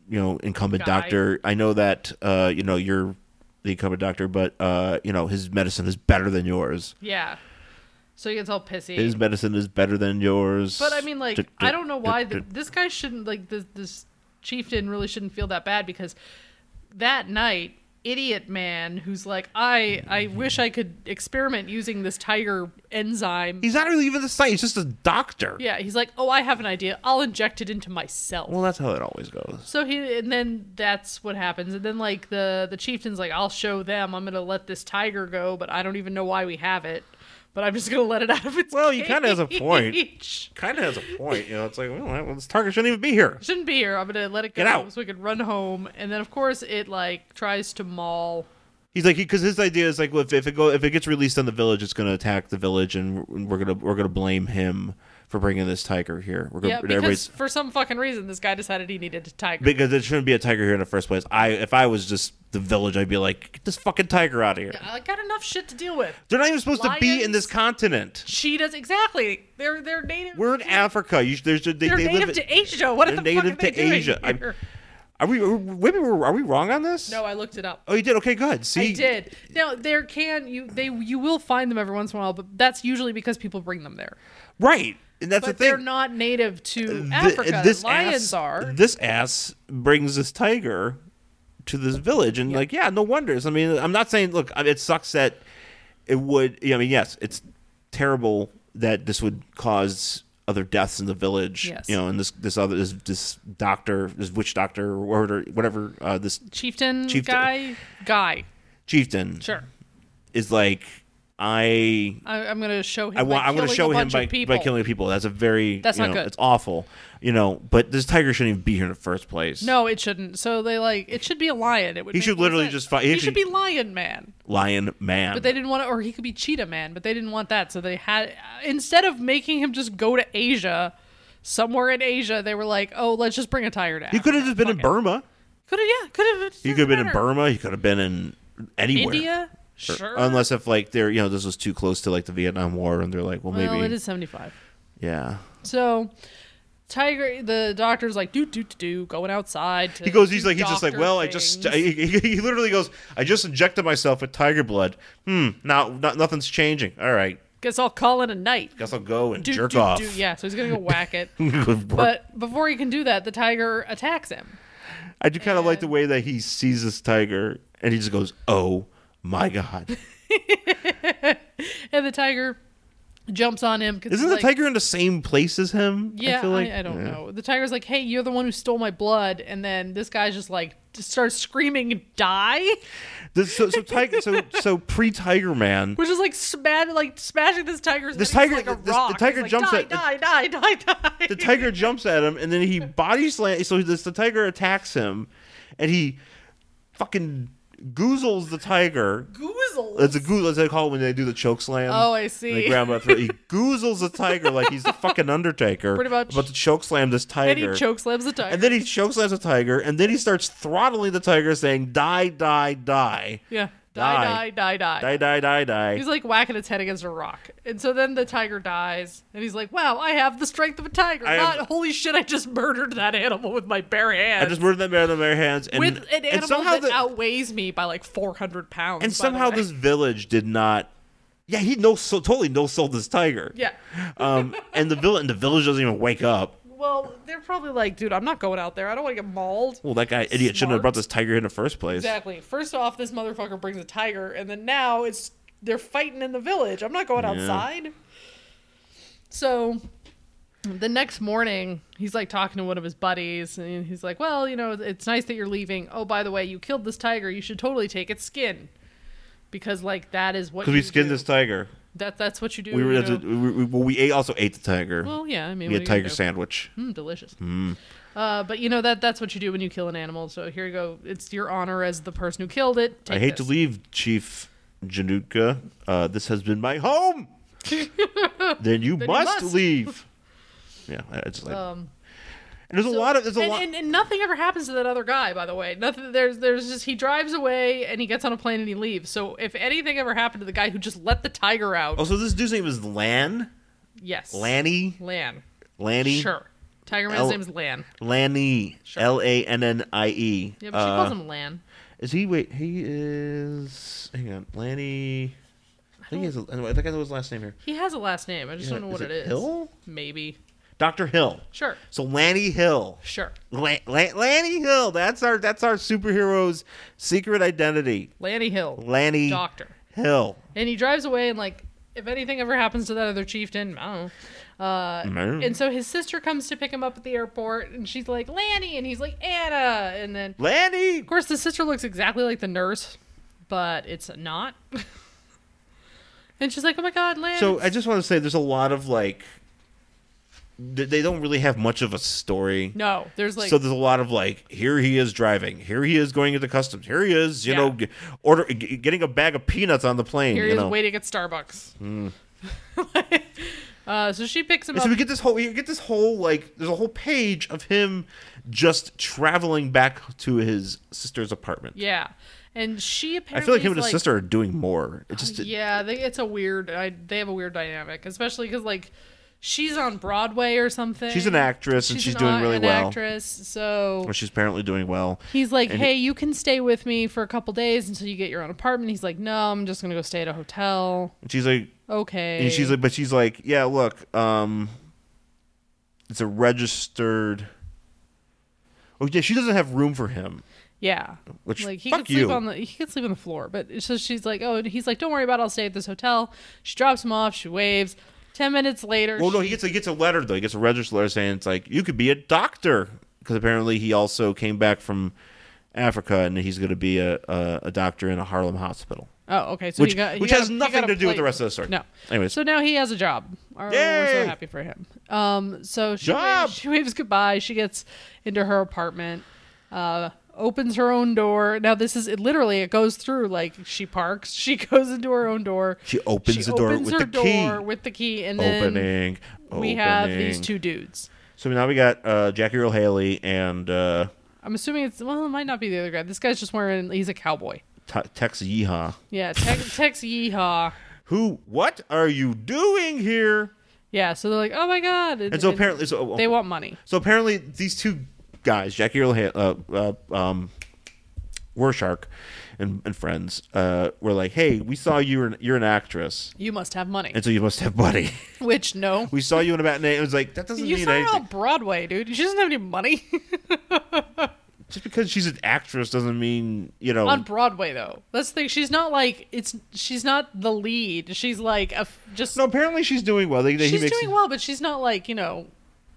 you know, incumbent Guy. doctor. I know that, uh, you know, you're the incumbent doctor, but, uh, you know, his medicine is better than yours. Yeah. So he gets all pissy. His medicine is better than yours. But I mean, like, D- d- I don't know why d- the, d- this guy shouldn't, like, this, this chieftain really shouldn't feel that bad, because that night, idiot man who's like, I I wish I could experiment using this tiger enzyme. He's not really even the scientist. He's just a doctor. Yeah, he's like, oh, I have an idea. I'll inject it into myself. Well, that's how it always goes. So he, and then that's what happens. And then, like, the, the chieftain's like, I'll show them. I'm going to let this tiger go, but I don't even know why we have it. But I'm just going to let it out of its Well, he kind of has a point. cage. Kind of has a point. You know, it's like, well, this target shouldn't even be here. Shouldn't be here. I'm going to let it go Get out. so we can run home. And then, of course, it, like, tries to maul. He's like, because his idea is like, well, if, if it go if it gets released on the village, it's going to attack the village, and we're gonna we're gonna blame him for bringing this tiger here. We're gonna, Yeah, because everybody's- for some fucking reason, this guy decided he needed a tiger. because it shouldn't be a tiger here in the first place. I if I was just the village, I'd be like, get this fucking tiger out of here. I got enough shit to deal with. They're not even supposed to be in Lions. this continent. Cheetahs, exactly. They're they're native. We're in Africa. You, there's, they, They're they native live to Asia. What they're the native fuck are they to doing Asia. I'm- here? Are we? Maybe we're, are we wrong on this? No, I looked it up. Oh, you did. Okay, good. See, I did. Now there can you they you will find them every once in a while, but that's usually because people bring them there. right. And that's But the thing. they're not native to Th- Africa. this Lions ass, are. This ass brings this tiger to this village, and like, yeah, no wonders. I mean, I'm not saying. Look, I mean, it sucks that it would. I mean, yes, it's terrible that this would cause other deaths in the village. Yes. You know, and this this other this, this doctor, this witch doctor, or whatever, whatever uh, this Chieftain, Chieftain. guy guy. chieftain Sure. is like. I I, I'm gonna show him. I want. by I'm going to killing show a him bunch by, of people. by killing people. That's a very. That's you not know, good. It's awful, you know. But this tiger shouldn't even be here in the first place. No, it shouldn't. So they like it should be a lion. It would. He make should more literally sense. just fight- he He, actually- should be Lion Man. Lion man. But they didn't want to, or he could be Cheetah Man, but they didn't want that. So they had, instead of making him just go to Asia, somewhere in Asia, they were like, oh, let's just bring a tiger to He could have just been in Burma. Could have, yeah, could have. He could have been in Burma. He could have been in anywhere. India? Or- Sure. Unless if like they're you know this was too close to like the Vietnam War, and they're like, well, maybe Well, it is seventy-five. yeah. So, Tiger, the doctor's like, do, do, do, do, going outside. To He goes. do He's like. He's just like. doctor Well, I just. things." He, he, he literally goes. I just injected myself with tiger blood. Hmm. Now, not, nothing's changing. All right. Guess I'll call it a night. Guess I'll go and Do, jerk do, off. do. Yeah, so he's going to go whack it. But But before he can do that, the tiger attacks him. I do kind of like the way that he sees this tiger, and he just goes, "Oh my god!" And the tiger jumps on him. 'cause Isn't he's the like, tiger in the same place as him? Yeah, I, feel like? I, I don't Yeah. know. The tiger's like, hey, you're the one who stole my blood. And then this guy's just like, just starts screaming, die? This, so, so tiger, so so pre-Tiger Man. Which is like, smash, like smashing this tiger's This head. He's tiger- like a this- the rock. tiger He's like, jumps die, at- die, die, die, die. The tiger jumps at him, and then he body slams. So this, the tiger attacks him, and he fucking goozles the tiger. Goozles. It's a goozle, as they call it when they do the choke slam. Oh, I They see. grab him by the throat. He goozles the tiger like he's the fucking Undertaker. Pretty much. About to choke slam this And he tiger. chokeslams the tiger. And then he chokeslams the tiger, and then he starts throttling the tiger, saying, "Die, die, die, yeah. Die. Die, die, die, die. die, die, die, die." He's like whacking its head against a rock. And so then the tiger dies. And he's like, wow, I have the strength of a tiger. I Not, have- holy shit, I just murdered that animal with my bare hands. I just murdered that man with my hands, and, with an and animal somehow that the, outweighs me by like four hundred pounds. and by the somehow way. this village did not. Yeah, he no so totally no sold this tiger. Yeah. Um, and the village and the village doesn't even wake up. Well, they're probably like, dude, I'm not going out there. I don't want to get mauled. Well, that guy idiot shouldn't have Smart. brought this tiger in the first place. Exactly. First off, this motherfucker brings a tiger, and then now it's they're fighting in the village. I'm not going Yeah. outside. So the next morning, he's like talking to one of his buddies, and he's like, well, you know, it's nice that you're leaving. Oh, by the way, you killed this tiger. You should totally take its skin. Because, like, that is what Because you we skinned do. this tiger. That, that's what you do. We were, you that's know? what- we, we, well, we ate, also ate the tiger. Well, yeah, I mean, we what had are you tiger gonna do? sandwich. Mm, delicious. Uh, but you know that that's what you do when you kill an animal. So here you go. It's your honor as the person who killed it. Take I hate this. to leave, Chief Janutka. Uh, this has been my home. Then you Then you must, must. leave. Yeah, I I just like. Um, and there's a so- lot of there's a and, lot. and, and nothing ever happens to that other guy. By the way, nothing. There's there's just he drives away and he gets on a plane and he leaves. So if anything ever happened to the guy who just let the tiger out, Oh, so this dude's name is Lan, yes, Lanny, Lan, Lanny. sure. Tiger Man's L- name is Lan. Lanny. Sure. L A N N I E. Yeah, but she Uh, calls him Lan. Is he? Wait, he is. Hang on, Lanny. I think he has. A, I think I know his last name here. He has a last name. I just Yeah, don't know what is it it is. Hill? Maybe. Doctor Hill. Sure. So Lanny Hill. Sure. La- La- Lanny Hill. That's our. That's our superhero's secret identity. Lanny Hill. Lanny Doctor. Hill. And he drives away, and like, if anything ever happens to that other chieftain, I don't know. Uh, Mm. and so his sister comes to pick him up at the airport, and she's like, Lanny, and he's like, Anna. And then, Lanny. of course, the sister looks exactly like the nurse, but it's not. And she's like, oh my God, Lanny. So I just want to say, there's a lot of like. th- They don't really have much of a story. No, there's like, so there's a lot of like, here he is driving, here he is going into customs, here he is, you Yeah. know, g- order g- getting a bag of peanuts on the plane. here he you is know. waiting at Starbucks. uh, so she picks him And up. so we get this whole, we get this whole like, there's a whole page of him just traveling back to his sister's apartment. Yeah. And she I apparently feel like him and is his sister are doing more. It just Yeah, they, it's a weird. I, they have a weird dynamic, especially because like she's on Broadway or something. She's an actress and she's an, doing uh, really an well. Actress, so Well, she's apparently doing well. he's like, and "Hey, you can stay with me for a couple days until you get your own apartment." He's like, "No, I'm just gonna go stay at a hotel." And she's like, Okay. and she's like, but she's like, yeah, look, um, it's a registered. Oh yeah, she doesn't have room for him. Yeah. Which, like he fuck could sleep you. on the he could sleep on the floor, but so she's like, "Oh," and he's like, "Don't worry about it. I'll stay at this hotel." She drops him off. She waves. Ten minutes later, Well, no, she- he gets he gets a letter though. He gets a registered letter saying it's like you could be a doctor because apparently he also came back from Africa and he's going to be a, a a doctor in a Harlem hospital. Oh, okay. So Which- he got, he which got has a- he nothing got a to do with plate. the rest of the story. No. Anyways. So now he has a job. Oh, we're Yay! so happy for him. Um, so she Job! waves, she waves goodbye. She gets into her apartment, uh, opens her own door. Now this is it. Literally, it goes through like she parks. She goes into her own door. She opens She the door opens with her the key. door with the key, and then Opening. we have these opening. two dudes. So now we got uh, Jackie Earle Haley and uh, I'm assuming it's well, it might not be the other guy. This guy's just wearing. He's a cowboy. T- Tex Yeehaw. Yeah, Tex, Tex Yeehaw. Who? What are you doing here? Yeah, so they're like, oh my god, And so apparently, so they want money. So apparently, these two guys, Jackie Earle Haley, uh, uh, um, Warshark, and, and friends, uh, were like, "Hey, we saw you're an, you're an actress, You must have money. and so you must have money. Which no. We saw you in a matinee." It was like that doesn't You mean saw her anything. on Broadway, dude. She doesn't have any money. Just because she's an actress doesn't mean you know. On Broadway, though. That's the thing. She's not like it's. She's not the lead. She's like a f- just. no, apparently she's doing well. They, they, he she's makes, doing well, but she's not like you know.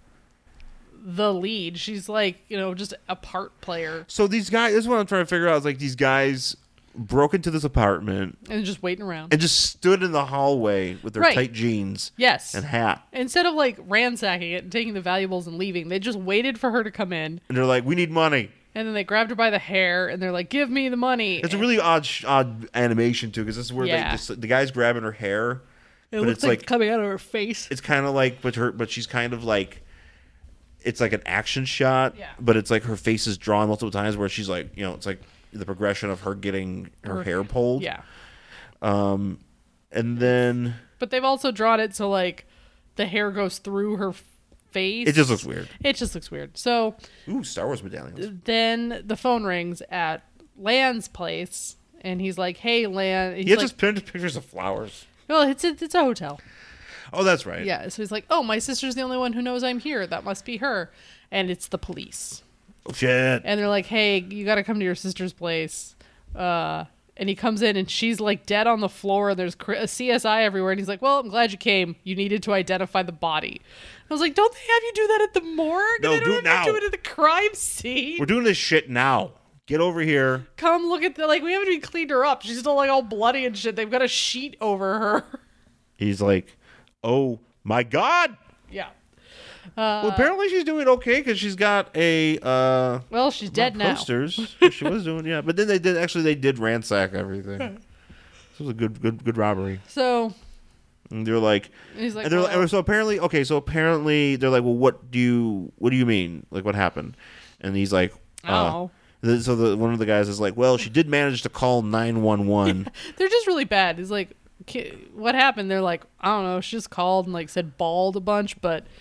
The lead. She's like you know just a part player So these guys, this is what I'm trying to figure out. Is like these guys broke into this apartment and just waiting around. and just stood in the hallway with their Right. tight jeans Yes. and hat, Instead of like ransacking it and taking the valuables and leaving, they just waited for her to come in, and they're like, "We need money." and then they grabbed her by the hair and they're like, "Give me the money." It's a really odd, sh- odd animation too, because this is where Yeah. they just, the guy's grabbing her hair, it but looks it's like, like- it's coming out of her face. it's kind of like, but her, but she's kind of like, it's like an action shot, Yeah. but it's like her face is drawn multiple times, where she's like, you know, it's like the progression of her getting her, Her- hair pulled, Yeah. and then But they've also drawn it so like the hair goes through her f- face. it just looks weird. It just looks weird. So Ooh, Star Wars medallions. then the phone rings at Lan's place, and he's like, "Hey, Lan." He's He has like, just printed pictures of flowers. "Well, it's a, it's a hotel." Oh, that's right. Yeah. So he's like, "Oh, my sister's the only one who knows I'm here. That must be her." And it's the police. Oh, shit. And they're like, "Hey, you got to come to your sister's place." Uh, and he comes in, and she's like dead on the floor, and there's cr- a C S I everywhere. And he's like, "Well, I'm glad you came. You needed to identify the body." I was like, "Don't they have you do that at the morgue? No, they don't do have it now. You do it at the crime scene. We're doing this shit now. Get over here. Come look at the like. We haven't even cleaned her up. She's still like all bloody and shit. They've got a sheet over her." He's like, oh my God. Yeah. Well, apparently she's doing okay because she's got a uh, Well, she's dead now. posters. she was doing, yeah. But then they did actually they did ransack everything. This was a good, good, good robbery. So And they're like, he's like, and they're well, like, so apparently, okay, so apparently they're like, well, what do you, what do you mean? Like, what happened? And he's like, uh, oh. the- so the one of the guys is like, well, she did manage to call nine one one. They're just really bad. He's like, "Ki- what happened? They're like, I don't know. She just called and like said bald a bunch, but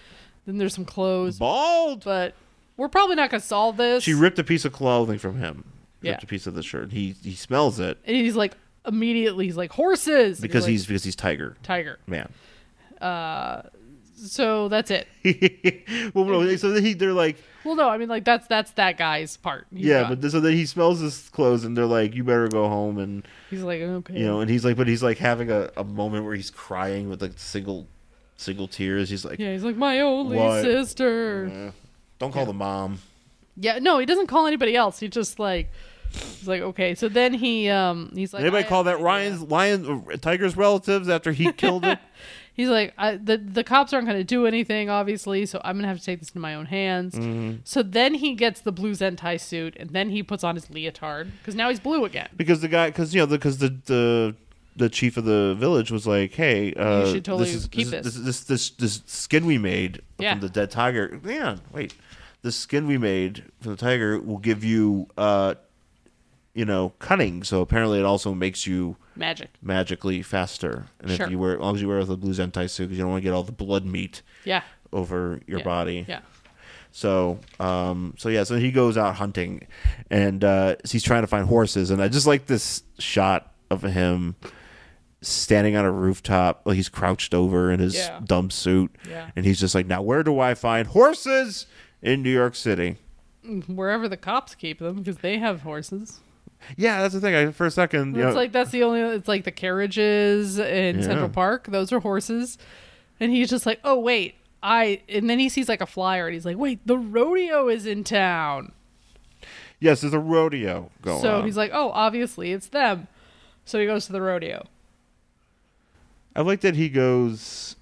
Then there's some clothes. Bald. But we're probably not going to solve this. She ripped a piece of clothing from him. Yeah. Ripped a piece of the shirt. He he smells it. And he's like, immediately, he's like, horses. Because like, he's because he's Tiger. Tiger. Man. Uh, so that's it. well, no, so he, they're like, Well, no, I mean, like, that's that's that guy's part. He's yeah, gone. but th- so then he smells his clothes, and they're like, you better go home, and he's like, okay. you know, and he's like, but he's like having a, a moment where he's crying with like single, single tears. He's like, Yeah, he's like, my only What? sister. "Eh, don't call the mom. Yeah, no, he doesn't call anybody else. He just like, he's like, okay. So then he, um, he's like, Anybody I- call that Ryan's lion, uh, Tiger's relatives after he killed it? He's like, I, the the cops aren't going to do anything, obviously, so I'm going to have to take this into my own hands. Mm-hmm. So then he gets the blue Zentai suit, and then he puts on his leotard, because now he's blue again. Because the guy, because you know, because the, the the chief of the village was like, hey, uh, should totally this is, keep this, this. This, this this this skin we made Yeah. from the dead tiger. Man, wait, the skin we made from the tiger will give you, uh, you know, cunning. So apparently, it also makes you Magic. magically faster. And Sure. if you wear, as long as you wear the blue Zentai suit, because you don't want to get all the blood meat Yeah. over your yeah. body. Yeah. So, um, so yeah, so he goes out hunting, and uh, he's trying to find horses, and I just like this shot of him standing on a rooftop, like he's crouched over in his Yeah. dumb suit, Yeah. and he's just like, now where do I find horses in New York City? Wherever the cops keep them, because they have horses. Yeah, that's the thing. I, for a second, you It's know, like that's the only. It's like the carriages in Yeah. Central Park. Those are horses, and he's just like, oh wait, I. And then he sees like a flyer, and he's like, wait, the rodeo is in town. yes, there's a rodeo going So on. he's like, oh, obviously it's them. So he goes to the rodeo. I like that he goes.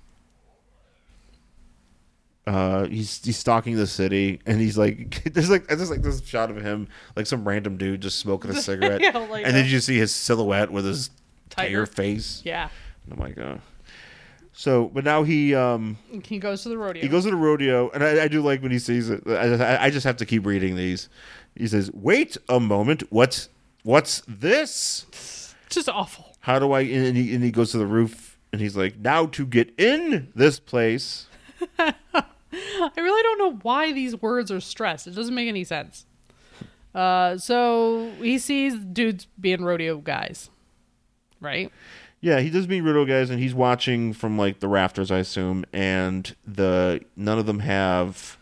Uh, he's he's stalking the city, and he's like, there's like there's like this shot of him, like some random dude just smoking a cigarette, Yeah, like and then that. you see his silhouette with his Tiger. tiger face. Yeah, Oh my god. So, but now he um he goes to the rodeo. he goes to the rodeo, and I, I do like when he sees it. I, I just have to keep reading these. He says, "Wait a moment, what's what's this? Just awful. How do I?" And he, and he goes to the roof, and he's like, "Now to get in this place." I really don't know why these words are stressed. It doesn't make any sense. Uh, so he sees dudes being rodeo guys, right? Yeah, he does meet rodeo guys, and he's watching from like the rafters, I assume, and the none of them have.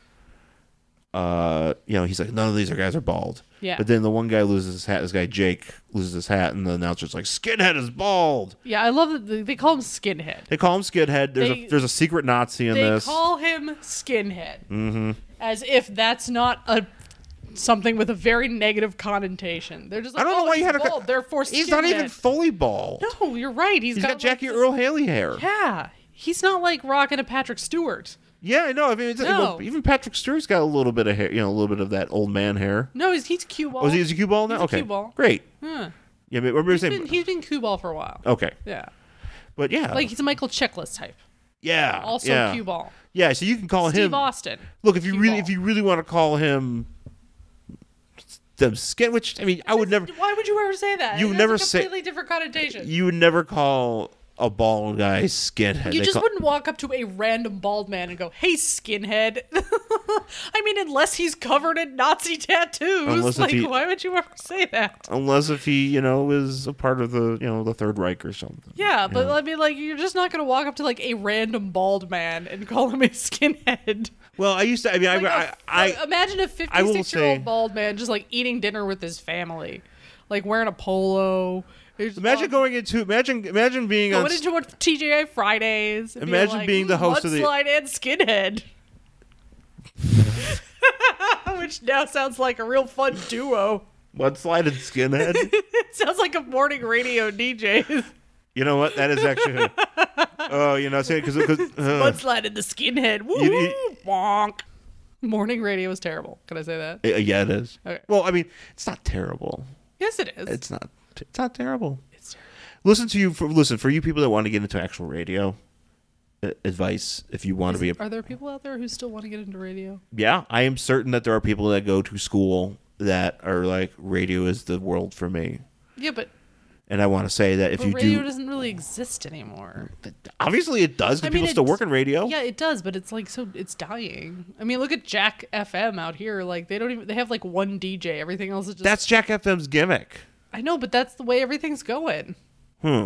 Uh, you know, he's like, none of these guys are bald. Yeah. But then the one guy loses his hat. This guy Jake loses his hat, and the announcer's like, "Skinhead is bald." Yeah, I love that they- they call him Skinhead. They call him Skinhead. There's They- a there's a secret Nazi in They this. call him Skinhead, mm-hmm. as if that's not a something with a very negative connotation. They're just like, I don't oh, know why he's you had a. bald. Therefore, He's not even skinhead." fully bald. No, you're right. He's got, got like, Jackie this- Earl Haley hair. Yeah, he's not like rocking a Patrick Stewart. Yeah, I know. I mean, it's, No. well, even Patrick Stewart's got a little bit of hair. You know, a little bit of that old man hair. No, he's he's cue ball. Oh, is he, is he cue ball now? He's a okay, cue ball. great. Huh. Yeah, but remember He's saying. been, he's been cue ball for a while. Okay, Yeah, but yeah, like he's a Michael Chiklis type. yeah, Also yeah. cue ball. Yeah, so you can call Steve him. Austin. Look, if you cue really, ball. if you really want to call him, the skin. Which I mean, I would never. Why would you ever say that? You It would has never a say- completely different connotation. You would never call a bald guy skinhead. You They just call- wouldn't walk up to a random bald man and go, "Hey, skinhead." I mean, unless he's covered in Nazi tattoos. Unless if like, he- why would you ever say that? unless if he, you know, is a part of the, you know, the Third Reich or something. Yeah, but I mean, like, you're just not going to walk up to, like, a random bald man and call him a skinhead. Well, I used to. I mean, Like, I, a- I, like, I, imagine a I will fifty-six-year-old say- bald man just, like, eating dinner with his family. Like, wearing a polo. He's imagine walking- going into imagine imagine being on. Going into a T J I Fridays. And Imagine like, being the host of the- Mudslide and Skinhead. Which now sounds like a real fun duo. Mudslide and skinhead. It sounds like a morning radio D J. You know what? That is actually. Oh, you know, say because because uh, Mudslide and the Skinhead. Woo You- you- bonk. Morning radio is terrible. Can I say that? uh, yeah, it is. Okay. Well, I mean, it's not terrible. Yes, it is. It's not. It's not terrible. It's terrible. Listen to you for listen for you people that want to get into actual radio. Uh, advice if you want to be a Are there people out there who still want to get into radio? yeah, I am certain that there are people that go to school that are like radio is the world for me. Yeah, but And I want to say that if But you radio do, doesn't really exist anymore. obviously it does. I Because mean, people still it- work in radio. Yeah, it does, but it's like so it's dying. I mean, look at Jack F M out here. Like they don't even they have like one D J. Everything else is just That's Jack F M's gimmick. I know, but that's the way everything's going. Hmm.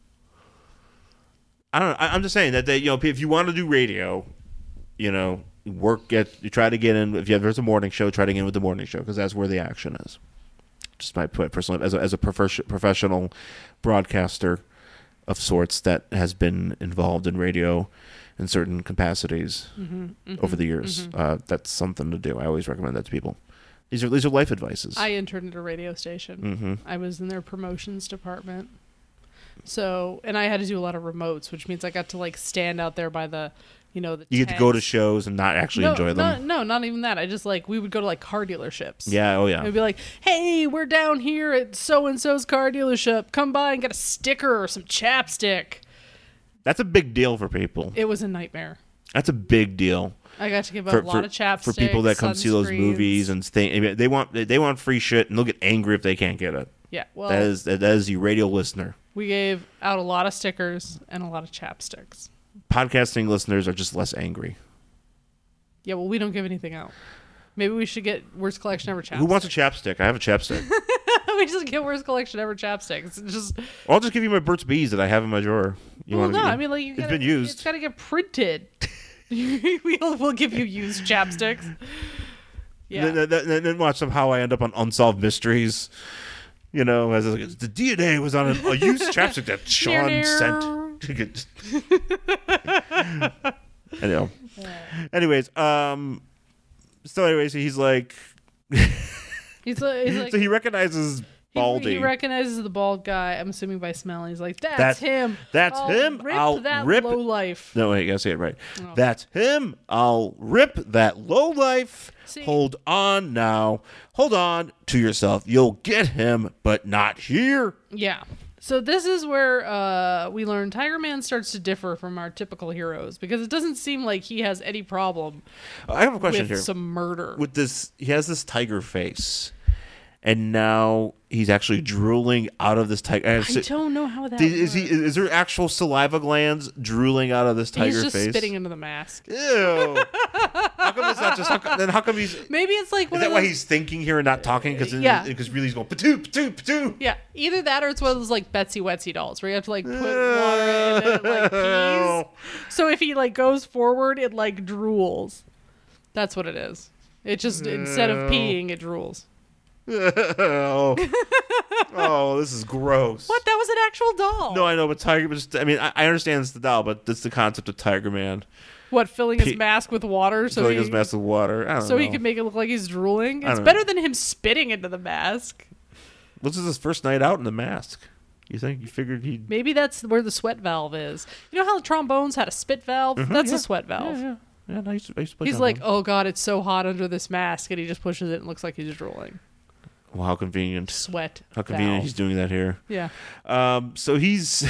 I don't know. I, I'm just saying that they, you know, if you want to do radio, you know, work get you try to get in. If you have, there's a morning show, try to get in with the morning show because that's where the action is. Just my personal as a, as a prof- professional broadcaster of sorts that has been involved in radio in certain capacities Mm-hmm, mm-hmm, over the years. mm-hmm. Uh, that's something to do. I always recommend that to people. These are these are life advices. I interned at a radio station. Mm-hmm. I was in their promotions department. So, and I had to do a lot of remotes, which means I got to like stand out there by the, you know, the You get to go to tents. shows and not actually no, enjoy them. No, no, not even that. I just like we would go to like car dealerships. Yeah. Oh yeah. It'd be like, hey, we're down here at so and so's car dealership. Come by and get a sticker or some chapstick. That's a big deal for people. It was a nightmare. That's a big deal. I got to give up For, a lot for, of chapstick for people that come see those sunscreens. movies and think they want they want free shit and they'll get angry if they can't get it. Yeah, well, that is that is the radio listener. we gave out a lot of stickers and a lot of chapsticks. Podcasting listeners are just less angry. Yeah, well, we don't give anything out. Maybe we should get worst collection ever chapstick. Who wants a chapstick? I have a chapstick. we just get worst collection ever chapsticks. It's just I'll just give you my Burt's Bees that I have in my drawer. You well, want no, I mean like you it's gotta, been used. It's got to get printed. we'll, we'll give you used chapsticks. Yeah. Then, then, then watch somehow I end up on Unsolved Mysteries. You know, as like, the D N A was on a, a used chapstick that Sean sent. I know. Anyways, um, so anyways, he's like, He's like, he's like so he recognizes he, Baldy. he recognizes the bald guy. I'm assuming by smell. He's like, that's, That's- him. that's I'll him. Rip I'll that rip- low life. No, wait, I gotta say it right. Oh. That's him. I'll rip that low life. See- Hold on now. Hold on to yourself. You'll get him, but not here. Yeah. So this is where uh, we learn Tiger Man starts to differ from our typical heroes because it doesn't seem like he has any problem I have a question with here. some murder. With this, he has this tiger face, and now he's actually drooling out of this tiger. I don't know how that Is he? works. Is there actual saliva glands drooling out of this tiger He's just face? spitting into the mask. Ew. How come it's not just? How come, then how come he's? Is Maybe it's like one that of why those, he's thinking here and not talking? Because Yeah. because really he's going patoo patoo patoo. yeah, either that or it's one of those like Betsy Wetsy dolls where you have to like put water in and it like pees. So if he like goes forward, it like drools. That's what it is. It just instead of peeing, it drools. oh. oh, this is gross. What? That was an actual doll. No, I know, but Tiger. But just, I mean, I, I understand it's the doll, but it's the concept of Tiger Man What, filling his Pee- mask with water so filling he his mask with water. I don't so know. he can make it look like he's drooling? I It's don't better know. than him spitting into the mask. This is his first night out in the mask. You think you figured he'd? Maybe that's where the sweat valve is. You know how the trombones had a spit valve? That's Mm-hmm, yeah. a sweat valve. Yeah, yeah. Yeah, no, I used to, I used to play He's trombone. like, oh god, it's so hot under this mask, and he just pushes it and looks like he's drooling. well, how convenient. Sweat. How convenient valve. he's doing that here. Yeah. Um, so he's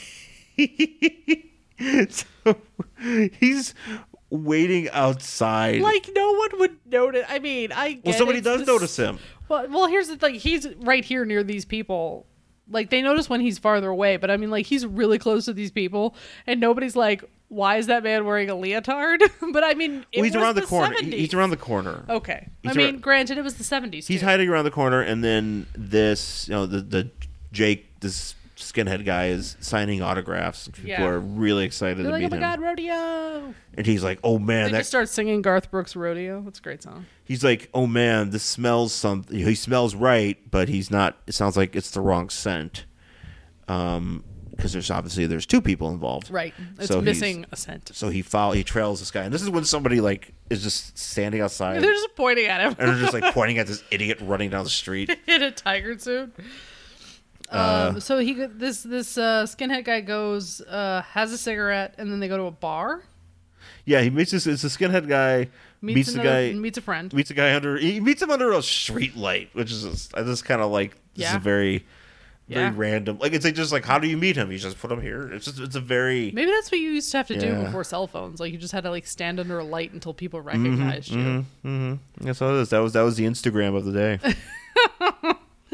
so he's waiting outside. Like no one would notice. I mean, I get well, somebody it's does this- notice him. Well, well, here's the thing. He's right here near these people. Like they notice when he's farther away, but I mean, like he's really close to these people, and nobody's like, "Why is that man wearing a leotard?" But I mean, it Well, he's was around the, corner. He- seventies. He's around the corner. Okay. He's I mean, ar- granted, it was the seventies. He's too. hiding around the corner, and then this, you know, the the Jake, this skinhead guy, is signing autographs. People Yeah. are really excited They're to like, meet "Oh my him. god, rodeo!" And he's like, "Oh man, They that." just start singing Garth Brooks' "Rodeo." That's a great song. He's like, "Oh man, this smells something." He smells right, but he's not. It sounds like it's the wrong scent. Um, because there's obviously there's two people involved. Right. It's So he's- missing a scent. So he follow, he trails this guy, and this is when somebody like is just standing outside, They're just pointing at him and they're just like pointing at this idiot running down the street. in a tiger suit. Uh, um, so he go- this this uh, skinhead guy goes uh, has a cigarette, and then they go to a bar. Yeah, he meets this. It's a skinhead guy. Meets, Meets, the another, guy. meets a friend. Meets a guy under. He meets him under a street light, which is just, I just kind of like. This Yeah. is a very, very Yeah. random. Like it's like just like how do you meet him? You just put him here. It's just it's a very. Maybe that's what you used to have to do Yeah. before cell phones. Like you just had to like stand under a light until people recognized you. Mm-hmm. That's all it is. That was that was the Instagram of the day.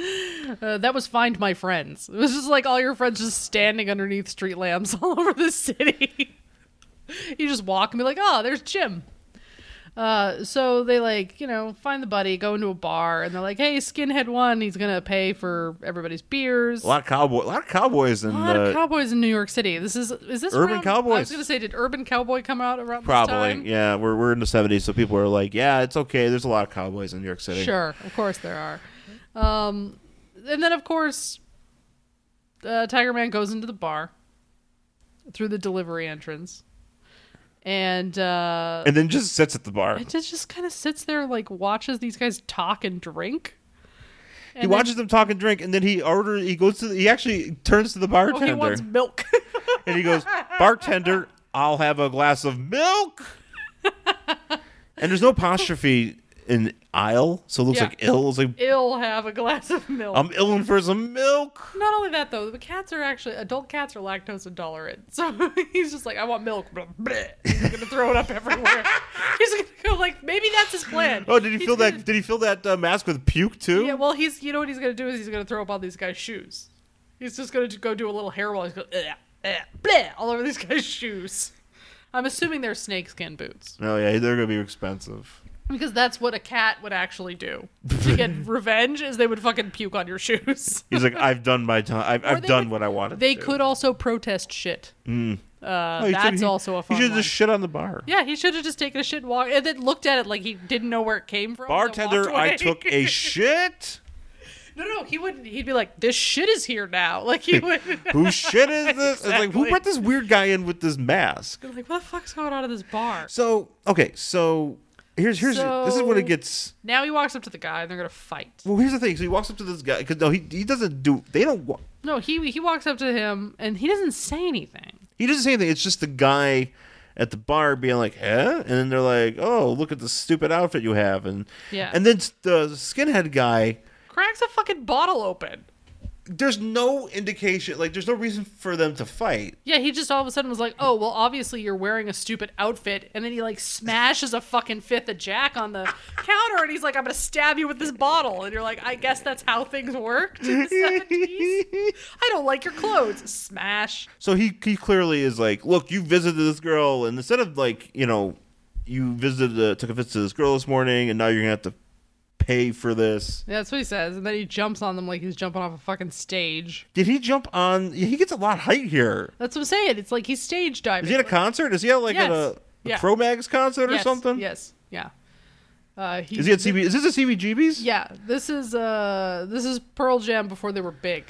Uh, that was Find My Friends. It was just like all your friends just standing underneath street lamps all over the city. You just walk and be like, oh, there's Jim. Uh, so they like, you know, find the buddy, go into a bar, and they're like, hey, Skinhead one, he's going to pay for everybody's beers. A lot of cowboy, a lot of cowboys in A lot uh, of cowboys in New York City. This is, is this Urban around- Cowboys. I was going to say, did Urban Cowboy come out around probably. this time? Yeah, we're we're in the seventies, so people are like, yeah, it's okay. There's a lot of cowboys in New York City. Sure, of course there are. Um, and then, of course, uh, Tiger Man goes into the bar through the delivery entrance. And uh, And then just sits at the bar. it just, just kind of sits there, like, watches these guys talk and drink. And He then- watches them talk and drink, and then he orders. He goes to. The, he actually turns to the Oh, bartender, he wants milk. and he goes, "Bartender, I'll have a glass of milk." And there's no apostrophe in aisle, so it looks Yeah. like ill. It's like Ill have a glass of milk. I'm illing for some milk. Not only that, though, the cats are actually, adult cats are lactose intolerant. So he's just like, I want milk. Bleh. He's going to throw it up everywhere. He's going to go like, maybe that's his plan. Oh, did he He's fill gonna- that? Did he fill that uh, mask with puke too? Yeah, well, he's, you know what he's going to do is he's going to throw up all these guys' shoes. He's just going to go do a little hair wall. He's going to, bleh, all over these guys' shoes. I'm assuming they're snakeskin boots. Oh yeah, they're gonna be expensive. Because that's what a cat would actually do. To get revenge is they would fucking puke on your shoes. He's like, I've done my time. I've, Or I've they done would- what I wanted. They to do. could also protest shit. Mm. Uh, Oh, he should- that's he- also a fun He should one. just shit on the bar. Yeah, he should have just taken a shit and walked, and then looked at it like he didn't know where it came from. and then Bartender, walked away. I took a shit. No, no, he wouldn't. He'd be like, "This shit is here now." Like he would. Whose shit is this? It's like, who Exactly. brought this weird guy in with this mask? Like, what the fuck's going on at this bar? So okay, so here's here's this is when So- it gets. Now he walks up to the guy, and they're gonna fight. Well, here's the thing. So he walks up to this guy because no, he he doesn't do. They don't. wa- No, he he walks up to him, and he doesn't say anything. He doesn't say anything. It's just the guy at the bar being like, "Huh?" And then they're like, "Oh, look at the stupid outfit you have," and Yeah. and then the skinhead guy. Cracks a fucking bottle open. There's no indication, like, there's no reason for them to fight. Yeah, he just all of a sudden was like, "Oh, well, obviously you're wearing a stupid outfit," and then he like smashes a fucking fifth of Jack on the counter, and he's like, "I'm gonna stab you with this bottle," and you're like, "I guess that's how things worked in the seventies. I don't like your clothes." Smash. So he he clearly is like, look, you visited this girl, and instead of like, you know, you visited, uh, took a visit to this girl this morning, and now you're gonna have to pay for this. Yeah, that's what he says, and then he jumps on them like he's jumping off a fucking stage. Did he jump on? He gets a lot of height here. That's what I'm saying. It's like he's stage diving. Is he at a Like- concert? Is he at like Yes. at a, a Yeah. Cro-Mags concert or yes, something? Yes. Yeah. Uh, he, Is he at C B? Is this a C B G B's? Yeah. This is uh this is Pearl Jam before they were big.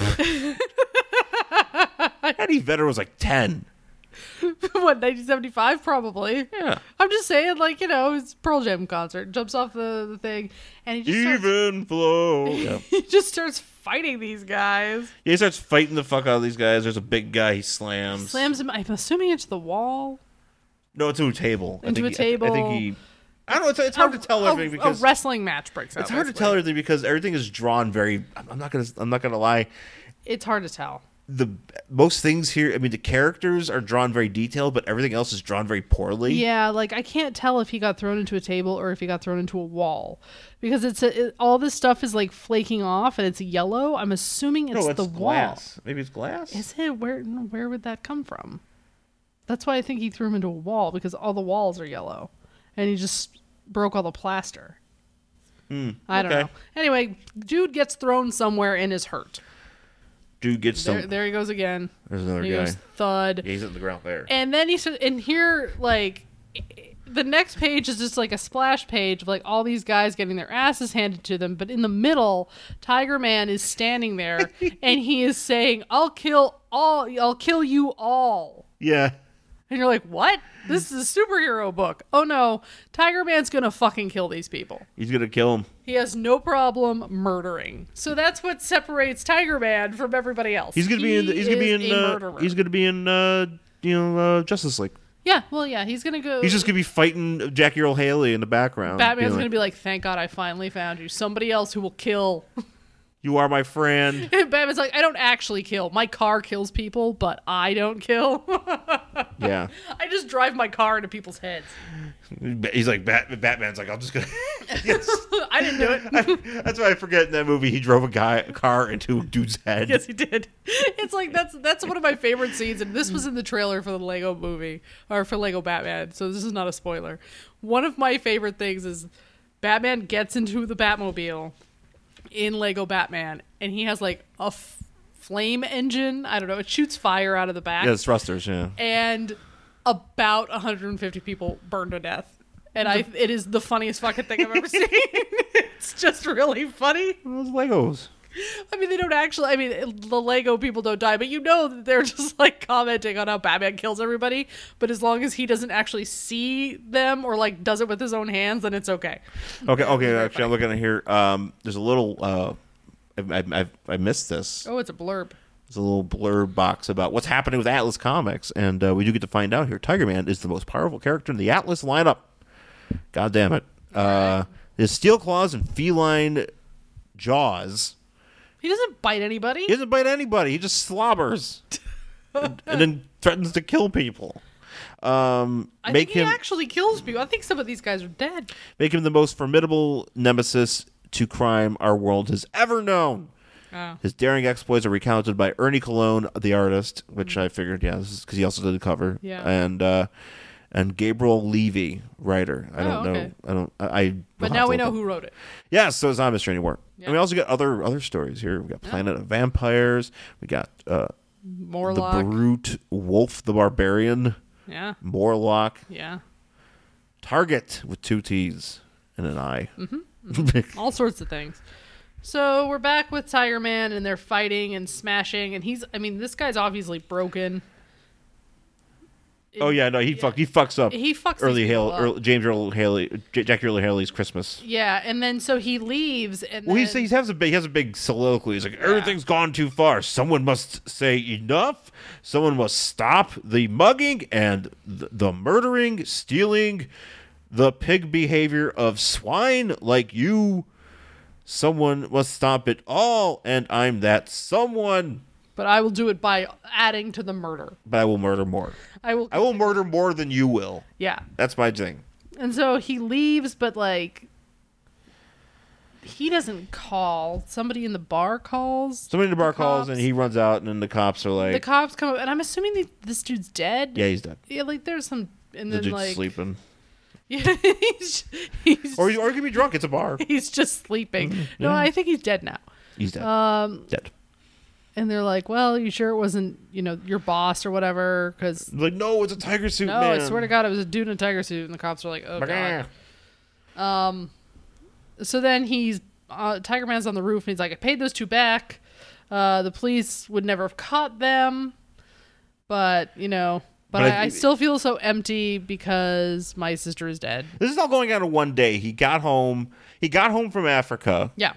Eddie Vedder was like ten. What, nineteen seventy-five? Probably. Yeah. I'm just saying, like, you know, it's Pearl Jam concert. Jumps off the, the thing, and he just starts, Even flow. Yeah. he just starts fighting these guys. Yeah, he starts fighting the fuck out of these guys. There's a big guy. He slams. Slams him. I'm assuming into the wall. No, into a table. I Into think a he- I- I, table. think he. I don't know. It's, it's hard A- to tell a- everything because a wrestling match breaks out. it's hard to basically. tell everything because everything is drawn very. I'm I'm not gonna. I'm not gonna lie. It's hard to tell. The most things here. I mean, the characters are drawn very detailed, but everything else is drawn very poorly. Yeah, like I can't tell if he got thrown into a table or if he got thrown into a wall, because it's a, it, all this stuff is like flaking off and it's yellow. I'm assuming it's no, it's the glass. Maybe it's glass. wall. Is it? Where where would that come from? That's why I think he threw him into a wall, because all the walls are yellow, and he just broke all the plaster. Hmm, I don't okay. know. Anyway, dude gets thrown somewhere and is hurt. Dude gets some. There, there he goes again. There's another He guy. goes thud. Yeah, he's on the ground there. And then he said, and here, like, the next page is just like a splash page of like all these guys getting their asses handed to them. But in the middle, Tiger Man is standing there and he is saying, "I'll kill all, I'll kill you all." Yeah. And you're like, what? This is a superhero book. Oh no, Tiger Man's gonna fucking kill these people. He's gonna kill him. He has no problem murdering. So that's what separates Tiger Man from everybody else. He's gonna be in. He He's gonna be is in. a Uh, murderer. he's gonna be in. Uh, you know, uh, Justice League. Yeah, well, yeah, he's gonna go. He's just gonna be fighting Jackie Earl Haley in the background. Batman's being gonna like, be like, "Thank God I finally found you. Somebody else who will kill." "You are my friend." Batman's like, "I don't actually kill. My car kills people, but I don't kill. Yeah. I just drive my car into people's heads." He's like Bat- Batman's like, "I'm just gonna." Yes. I didn't do it. I, that's why I forget in that movie he drove a guy a car into a dude's head. Yes, he did. It's like that's that's one of my favorite scenes, and this was in the trailer for the Lego movie or for Lego Batman. So this is not a spoiler. One of my favorite things is Batman gets into the Batmobile in Lego Batman, and he has like a f- flame engine. I don't know. It shoots fire out of the back. Yeah, it's thrusters. Yeah. And about one hundred fifty people burned to death. And I, it is the funniest fucking thing I've ever seen. It's just really funny. Those Legos. I mean, they don't actually, I mean, the Lego people don't die, but you know that they're just like commenting on how Batman kills everybody. But as long as he doesn't actually see them or like does it with his own hands, then it's okay. Okay, okay. Actually, I'm looking at here. Um, there's a little, uh, I, I, I, I missed this. Oh, it's a blurb. There's a little blurb box about what's happening with Atlas Comics. And uh, we do get to find out here. Tiger Man is the most powerful character in the Atlas lineup. God damn it. Uh, his steel claws and feline jaws. He doesn't bite anybody. He doesn't bite anybody. He just slobbers. and, and then threatens to kill people. Um, I make think him he actually kills people. I think some of these guys are dead. Make him the most formidable nemesis to crime our world has ever known. Oh. His daring exploits are recounted by Ernie Colon, the artist, which I figured, yeah, this is because he also did the cover. Yeah. And, uh, and Gabriel Levy, writer. I Oh, don't know. okay. I don't. I. I But now we know who wrote it. Yeah, so it's not Mystery anymore. Yeah. And we also got other other stories here. We got Planet of Vampires. We got uh, Morlock. the Brute, Wolf the Barbarian, Yeah. Morlock, Yeah. Target with two T's and an I. Mm-hmm. All sorts of things. So we're back with Tiger Man, and they're fighting and smashing, and he's, I mean, this guy's obviously broken. Oh yeah, no, he fuck he fucks up. He fucks early these Hale, people up. early, James Earl Haley, J- Jackie Earl Haley's Christmas. Yeah, and then so he leaves, and Well, then, he he has a big he has a big soliloquy. He's like, everything's gone too far. Someone must say enough. Someone must stop the mugging and the, the murdering, stealing, the pig behavior of swine like you. Someone must stop it all, and I'm that someone. but I will do it by adding to the murder. But I will murder more. I will. I will murder more than you will. Yeah, That's my thing. and so he leaves, but like. He doesn't call. Somebody in the bar calls. Somebody in the bar The calls, cops. and he runs out, and then the cops are like, The cops come up, and I'm assuming the, this dude's dead. yeah, he's dead. Yeah, like there's some, and The then dude's like sleeping. Yeah, he's he's, Or, he- or he could be drunk. It's a bar. he's just sleeping. No, Yeah. I think he's dead now. He's dead. Um, dead. and they're like, "Well, you sure it wasn't, you know, your boss or whatever?" Because Like, no, it's a tiger suit, no, man. I swear to God, it was a dude in a tiger suit, and the cops are like, "Oh God." Um, so then he's uh, Tiger Man's on the roof, and he's like, "I paid those two back. Uh, the police would never have caught them, but you know." But, But I, I- I still feel so empty because my sister is dead. This is all going on in one day. He got home. He got home from Africa. Yeah.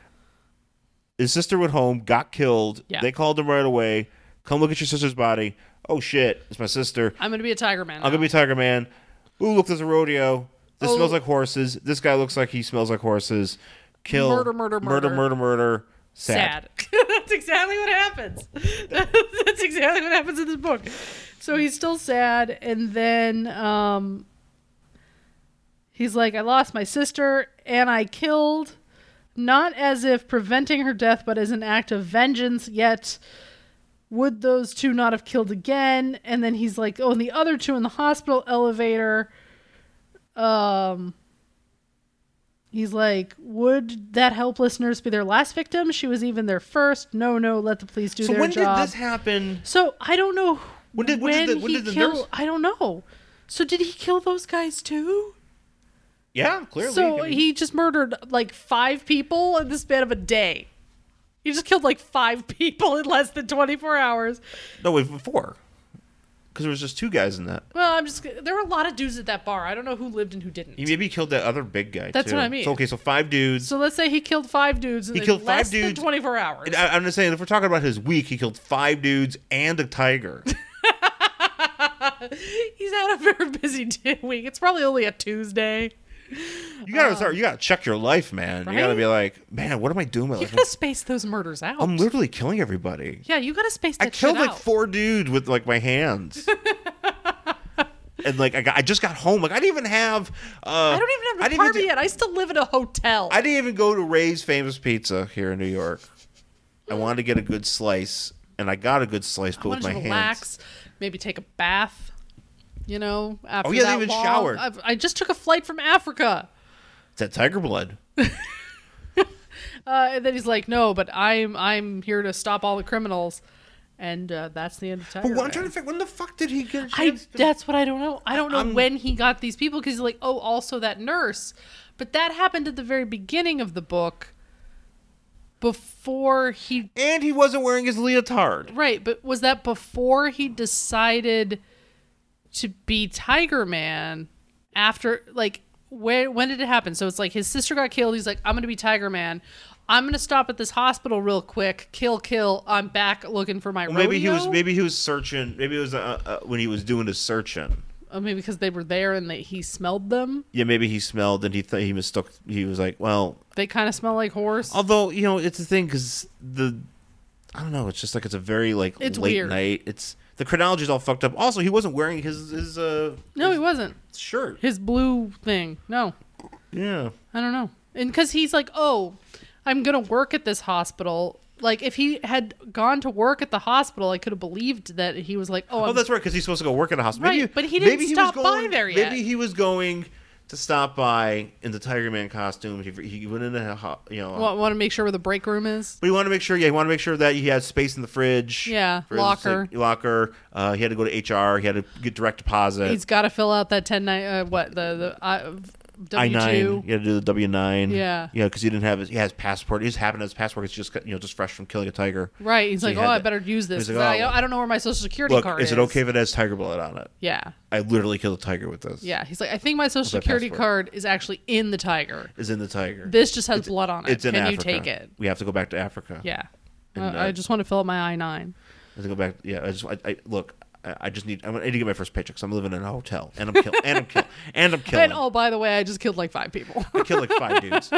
His sister went home, got killed. Yeah. They called him right away. Come look at your sister's body. Oh, shit. It's my sister. I'm going to be a Tiger Man. I'm going to be Tiger Man. Ooh, look, there's a rodeo. This Oh. smells like horses. This guy looks like he smells like horses. Kill. Murder, murder, Murder, murder. murder, murder. Sad. Sad. That's exactly what happens. That's exactly what happens in this book. So he's still sad, and then um, he's like, I lost my sister, and I killed, not as if preventing her death, but as an act of vengeance, yet would those two not have killed again? And then he's like, oh, and the other two in the hospital elevator, um... he's like, would that helpless nurse be their last victim? She was even their first. No, no, let the police do So their when job. did this happen? So I don't know When did- when did the- when he did the kill. nurse- I don't know. So did he kill those guys too? Yeah, clearly. So I mean, he just murdered like five people in the span of a day. He just killed like five people in less than twenty-four hours. No, wait, four. Because there was just two guys in that. Well, I'm just there were a lot of dudes at that bar. I don't know who lived and who didn't. He maybe killed that other big guy, That's too. what I mean. So, okay, so five dudes. So let's say he killed five dudes in He killed less five than dudes. twenty-four hours. And I, I'm just saying, if we're talking about his week, he killed five dudes and a tiger. He's had a very busy day week. It's probably only a Tuesday. You gotta start. You gotta check your life, man. You gotta Right? be like, man, what am I doing with my You life? gotta space those murders out. I'm literally killing everybody. yeah, you gotta space I that killed shit like out. four dudes with like my hands. and like I, got, I just got home. Like I didn't even have. Uh, I don't even have I an didn't apartment even, yet. I still live in a hotel. I didn't even go to Ray's Famous Pizza here in New York. I wanted to get a good slice, and I got a good slice, but I with wanted my to relax, hands. maybe take a bath. You know, after Oh, you that haven't even long- showered. I've, I just took a flight from Africa. It's that tiger blood. Uh, and then he's like, "No, but I'm I'm here to stop all the criminals," and uh, that's the end of Tiger But what, I'm Man. trying to figure, when the fuck did he get a I chance to... that's what I don't know. I don't know I'm- when he got these people because he's like, "Oh, also that nurse," but that happened at the very beginning of the book. Before he And he wasn't wearing his leotard. right, but was that before he decided to be Tiger Man? After like where when did it happen? So it's like his sister got killed. He's like, I'm gonna be Tiger Man. I'm gonna stop at this hospital real quick. Kill, kill. I'm back looking for my Well, maybe he rodeo? was. Maybe he was searching. Maybe it was uh, uh, when he was doing his searching. Oh, maybe because they were there and they, he smelled them. Yeah, maybe he smelled and he thought he mistook. He was like, well, They kind of smell like horse. although you know, it's the thing because the, I don't know. It's just like it's a very like It's late weird. night. It's the chronology's all fucked up. Also, he wasn't wearing his his uh No, he wasn't. shirt. His blue thing. No, Yeah. I don't know. And because he's like, oh, I'm gonna work at this hospital. Like if he had gone to work at the hospital, I could have believed that he was like, oh, Oh, I'm that's right, because he's supposed to go work in a hospital. Right, Maybe, but he didn't maybe stop was by going, there yet. Maybe he was going to stop by in the Tiger Man costume. He, he went in a ho- you know. want, want to make sure where the break room is. But he wanted to make sure, yeah, he wanted to make sure that he had space in the fridge. Yeah, for his, locker. like, locker. Uh, he had to go to H R. He had to get direct deposit. He's got to fill out that ten nine. Uh, what the the uh, I W nine. two. He had to do the W nine. Yeah. Yeah, because he didn't have his. He has passport. He just happened his passport. It's just you know just fresh from killing a tiger. Right. He's So he like, oh, had I that- better use this. he's like, 'cause oh, I, I don't know where my social security Look, card is is. it okay if it has tiger blood on it? Yeah. I literally killed a tiger with this. Yeah. He's like, I think my social that security passport? card is actually in the tiger. Is in the tiger. This just has blood on it. It's in Can Africa. you take it? We have to go back to Africa. Yeah. And, Uh, uh, I just want to fill out my I nine. I have to go back. Yeah, I just I, I look. I, I just need. I need to get my first paycheck. So I'm living in a hotel, and I'm kill, and I'm kill, and I'm killing. And oh, by the way, I just killed like five people. I killed like five dudes.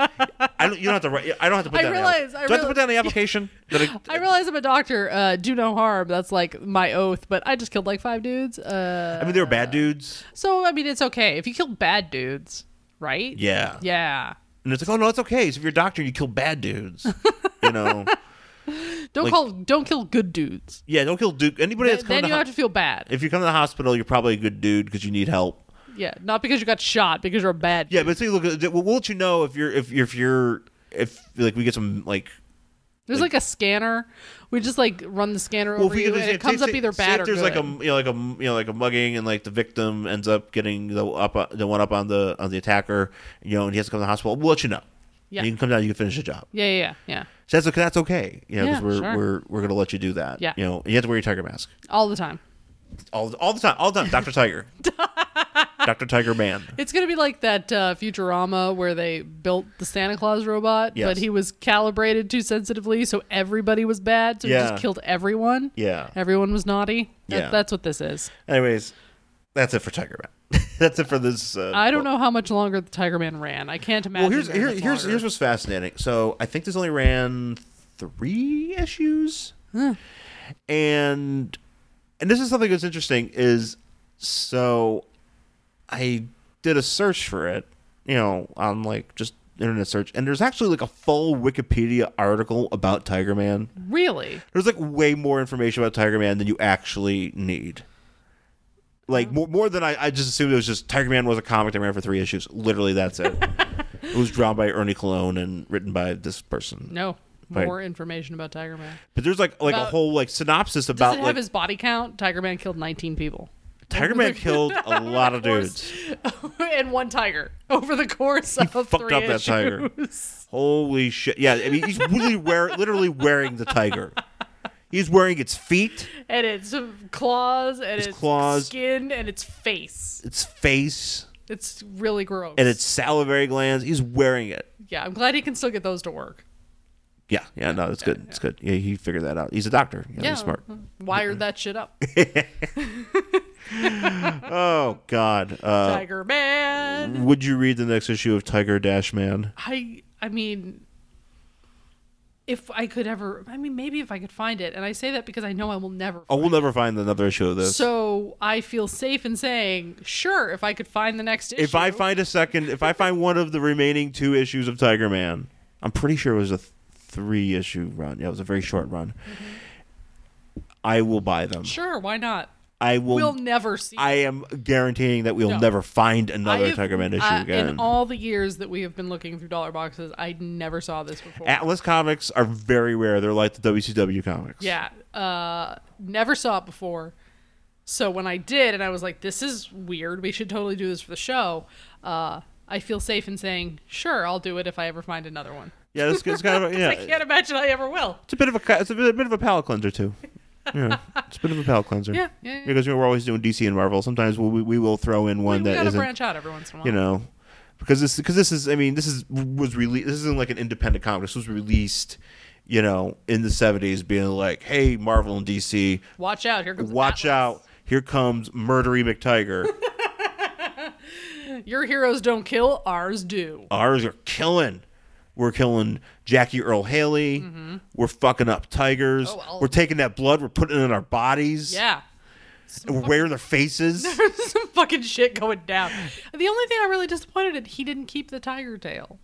I don't. You don't have to write. I don't have to put I that. realize- In I the, do I have to realize- put that in the application? That I, I realize I'm a doctor. Uh, do no harm. That's like my oath. But I just killed like five dudes. Uh, I mean, they were bad dudes. so I mean, it's okay if you killed bad dudes, right? Yeah. Yeah. And it's like, oh no, it's okay. So if you're a doctor, and you kill bad dudes. You know. Don't Like- call. Don't kill good dudes. Yeah. Don't kill dude. Anybody Then, that's coming then to you ho- have to feel bad. if you come to the hospital, you're probably a good dude because you need help. Yeah, not because you got shot, because you're a bad. Yeah, dude. but see, look, we'll we'll let you know if you're if you're if you're if like we get some like. There's like, a scanner. We just like run the scanner Well, over if we you, could- and say- it comes say- up either say bad if or there's good. like a you know like a you know like a mugging and like the victim ends up getting the up the one up on the on the attacker, you know, and he has to come to the hospital. We'll let you know. Yeah. And you can come down. You can finish the job. yeah, yeah, yeah, yeah, So that's okay. That's okay. You know, because Yeah, we're sure. we're we're gonna let you do that. Yeah. You know, and you have to wear your tiger mask all the time. all all the time. All the time. Doctor Tiger. Doctor Tiger Man. It's gonna be like that uh, Futurama where they built the Santa Claus robot, Yes. but he was calibrated too sensitively, so everybody was bad. So he Yeah. just killed everyone. Yeah. Everyone was naughty. That, Yeah. That's what this is. Anyways, that's it for Tiger Man. That's it for this. Uh, I don't book. know how much longer the Tiger Man ran. I can't imagine. Well, here's very here, much here's longer. here's what's fascinating. So I think this only ran three issues, and and this is something that's interesting. Is so I did a search for it, you know, on like just internet search, and there's actually like a full Wikipedia article about Tiger Man. really. There's like way more information about Tiger Man than you actually need. Like more, more than I, I just assumed it was just Tiger Man was a comic that ran for three issues. Literally, that's it. It was drawn by Ernie Colon and written by this person. No. Right. More information about Tiger Man. But there's like like a About- whole like synopsis Does about it have like his body count? Tiger Man killed nineteen people. Tiger Man killed a lot of dudes. and one tiger over the course of fucked three up that tiger. issues. Holy shit! Yeah, I mean he's really wear, literally wearing the tiger. He's wearing its feet, And its claws, and Its its, claws. skin, and its face. its face, It's really gross. and its salivary glands. He's wearing it. yeah, I'm glad he can still get those to work. Yeah, yeah, no, it's good. It's good. Yeah, he figured that out. He's a doctor. Yeah, Yeah, he's smart. Wired that shit up. Oh God. Uh, Tiger Man. would you read the next issue of Tiger Dash Man? I I mean, if I could ever, I mean, maybe if I could find it, and I say that because I know I will never. Oh, Find we'll never find another issue of it. this. So I feel safe in saying, sure, if I could find the next issue. If I find a second, if I find one of the remaining two issues of Tiger Man, I'm pretty sure it was a th- three issue run. Yeah, it was a very short run. Mm-hmm. I will buy them. Sure, why not? I will. We'll never see. I am guaranteeing that we'll No. never find another have, Tiger Man issue uh, again. In all the years that we have been looking through dollar boxes, I never saw this before. Atlas comics are very rare. They're like the W C W comics. Yeah, uh, never saw it before. So when I did, and I was like, "This is weird. We should totally do this for the show." Uh, I feel safe in saying, "Sure, I'll do it if I ever find another one." Yeah, it's, it's kind of a, yeah. I can't imagine I ever will. It's a bit of a it's a bit, a bit of a palate cleanser too. Yeah, it's a bit of a palate cleanser. Yeah, yeah, yeah. Because you know, we're always doing D C and Marvel. Sometimes we we will throw in one we, we that gotta isn't. branch out every once in a while. You know, because this because this is I mean this is was released. This isn't like an independent comic. This was released, you know, in the seventies, being like, hey, Marvel and D C, watch out! Here comes watch Atlas. out! Here comes Murdery McTiger. Your heroes don't kill, ours do. Ours are killing. We're killing Jackie Earl Haley. Mm-hmm. We're fucking up tigers. Oh, well. We're taking that blood. We're putting it in our bodies. Yeah. And we're wearing their faces. Some fucking shit going down. The only thing I'm really disappointed in, he didn't keep the tiger tail.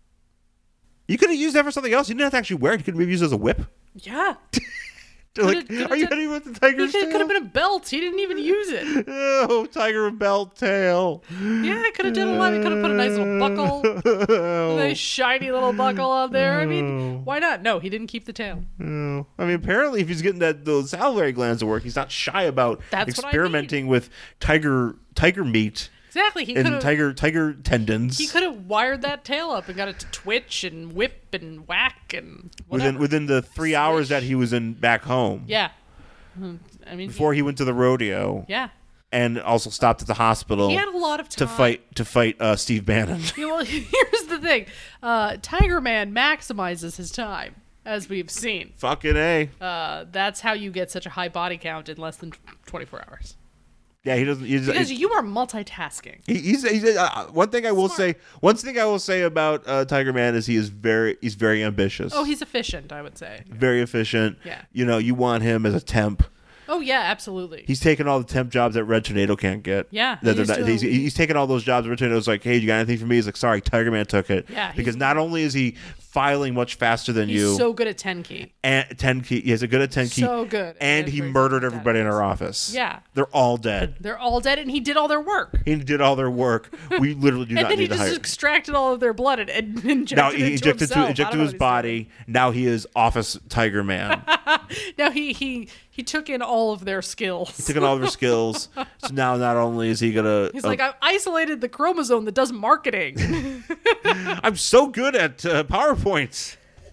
You could have used that for something else. You didn't have to actually wear it. You could have maybe used it as a whip. Yeah. Like, could've are you done- hitting with the tiger's It tail? could have been a belt. He didn't even use it. Oh, tiger and belt tail. Yeah, I could have done a lot. He could have put a nice little buckle, a nice shiny little buckle on there. I mean, why not? No, he didn't keep the tail. Oh. I mean, apparently, if he's getting that those salivary glands to work, he's not shy about That's what I experimenting with tiger tiger meat Exactly. He and could have. tiger tiger tendons. He could have wired that tail up and got it to twitch and whip and whack and whatever. within within the three hours that he was in back home. Yeah. I mean, Before he went to the rodeo. yeah. And also stopped at the hospital He had a lot of to time. fight to fight uh, Steve Bannon. Yeah, well, here's the thing. Uh, Tiger Man maximizes his time, as we've seen. Fucking A. Uh, that's how you get such a high body count in less than twenty-four hours. Yeah, he doesn't. He's, Because you are multitasking. he, he's, he's uh, one thing I will Smart. say. One thing I will say about uh, Tiger Man is he is very he's very ambitious. Oh, he's efficient, I would say. very efficient. Yeah. You know, you want him as a temp. Oh, yeah, absolutely. He's taking all the temp jobs that Red Tornado can't get. Yeah, That he they're used not- to- he's, he's taking all those jobs. Red Tornado's like, hey, you got anything for me? He's like, sorry, Tiger Man took it. Yeah, he's- Because not only is he filing much faster than He's you, so good at ten key. and ten key, he has a good at ten key. So good. And he Very murdered good at everybody in that. our office. Yeah. They're all dead. They're all dead, and he did all their work. He did all their work. We literally do And not then he need to just hire. extracted all of their blood and, and injected Now it he into injected himself. to injected I to don't his know what body. Now he is Office Tiger Man. he's doing. Now he he he took in all of their skills. Taking all of his skills. So now not only is he gonna, He's uh, like, I've isolated the chromosome that does marketing. I'm so good at uh, PowerPoint.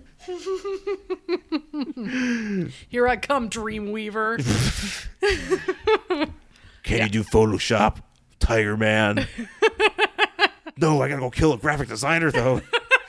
Here I come, Dreamweaver. Can you do Photoshop, Tiger Man? No, I gotta go kill a graphic designer though.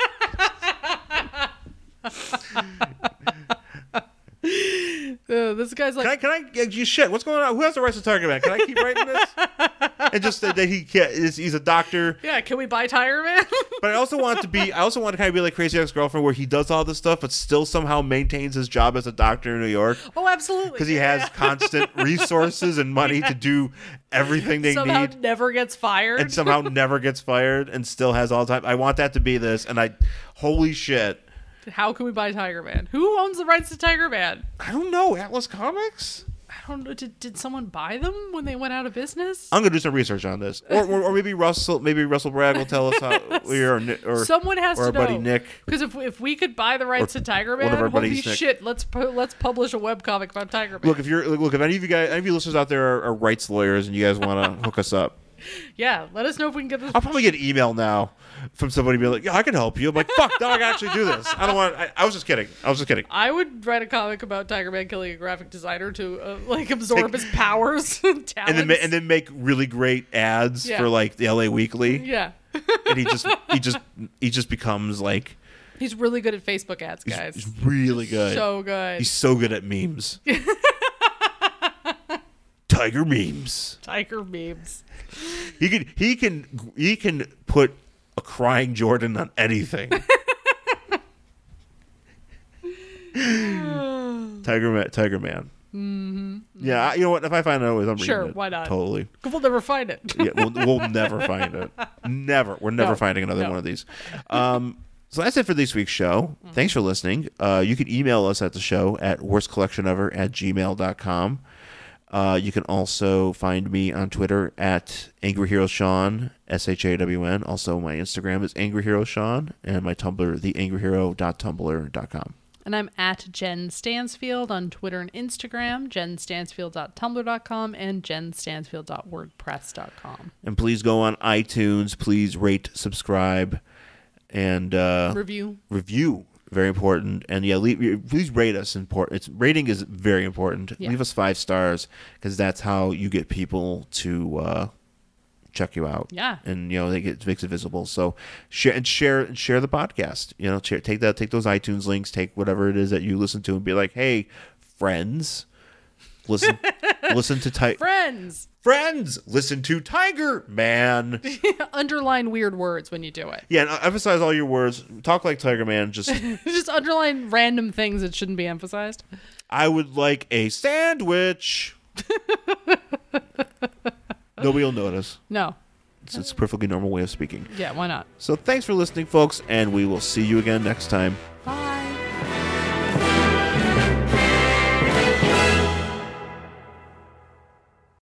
Uh, this guy's like, Can I? Can I? You shit. What's going on? Who has the rights to Tiger Man? Can I keep writing this? And just that that he can't. is- He's a doctor. yeah, can we buy Tiger Man? But I also want to be. I also want to kind of be like Crazy Ex-Girlfriend, where he does all this stuff, but still somehow maintains his job as a doctor in New York oh, absolutely. because he Yeah. has constant resources and money to do everything they somehow need, never gets fired. and somehow never gets fired and still has all the time. I want that to be this, and I, holy shit, How can we buy Tiger Man? Who owns the rights to Tiger Man? I don't know. Atlas Comics. I don't know. Did, did someone buy them when they went out of business? I'm gonna do some research on this, or or, or maybe Russell, maybe Russell Bragg will tell us how, or Ni- or Someone has or to our buddy know. Nick. Because if, if we could buy the rights Or to Tiger one of Man, our holy buddies, Nick. shit, let's pu- let's publish a webcomic about Tiger Man. Look, if you're look, if any of you guys, any of you listeners out there are, are rights lawyers and you guys want to hook us up, yeah, let us know if we can get this. I'll probably get an email now from somebody being like, "Yeah, I can help you." I'm like, "Fuck, no, I can actually do this." I don't want. I, I was just kidding. I was just kidding. I would write a comic about Tiger Man killing a graphic designer to uh, like absorb his powers and talents. And then ma- and then make really great ads Yeah. for like the L A Weekly, yeah, and he just he just he just becomes like he's really good at Facebook ads, he's, guys. he's really good. So good. He's so good at memes. Tiger memes. Tiger memes. He can he can he can put a crying Jordan on anything. Tiger Man. Tiger Man. Mm-hmm. Yeah, I- you know what? If I find it, always I'm Sure, reading it. why not? Totally. We'll never find it. Yeah, we'll, we'll never find it. Never. We're never No. finding another No. one of these. Um, so that's it for this week's show. Mm-hmm. Thanks for listening. Uh, you can email us at the show at worstcollectionever at gmail dot com. Uh, you can also find me on Twitter at Angry Hero Sean, S H A W N. Also, my Instagram is Angry Hero Sean, and my Tumblr, the angry hero dot tumblr dot com. And I'm at Jen Stansfield on Twitter and Instagram, jen stansfield dot tumblr dot com, and jen stansfield dot wordpress dot com. And please go on iTunes. Please rate, subscribe, and uh, Review. review. Very important. And yeah, leave, please rate us. Important. It's rating is very important. Yeah. Leave us five stars because that's how you get people to uh, check you out. Yeah. And you know, they get makes it visible. So share and share and share the podcast. You know, share, take that, take those iTunes links, take whatever it is that you listen to, and be like, hey, friends, listen, listen to Ti- Friends. friends, listen to Tiger Man. Underline weird words when you do it. Yeah, and emphasize all your words. Talk like Tiger Man. Just, Just underline random things that shouldn't be emphasized. I would like a sandwich. Nobody will notice. No. It's, it's a perfectly normal way of speaking. Yeah, why not? So thanks for listening, folks, and we will see you again next time. Bye.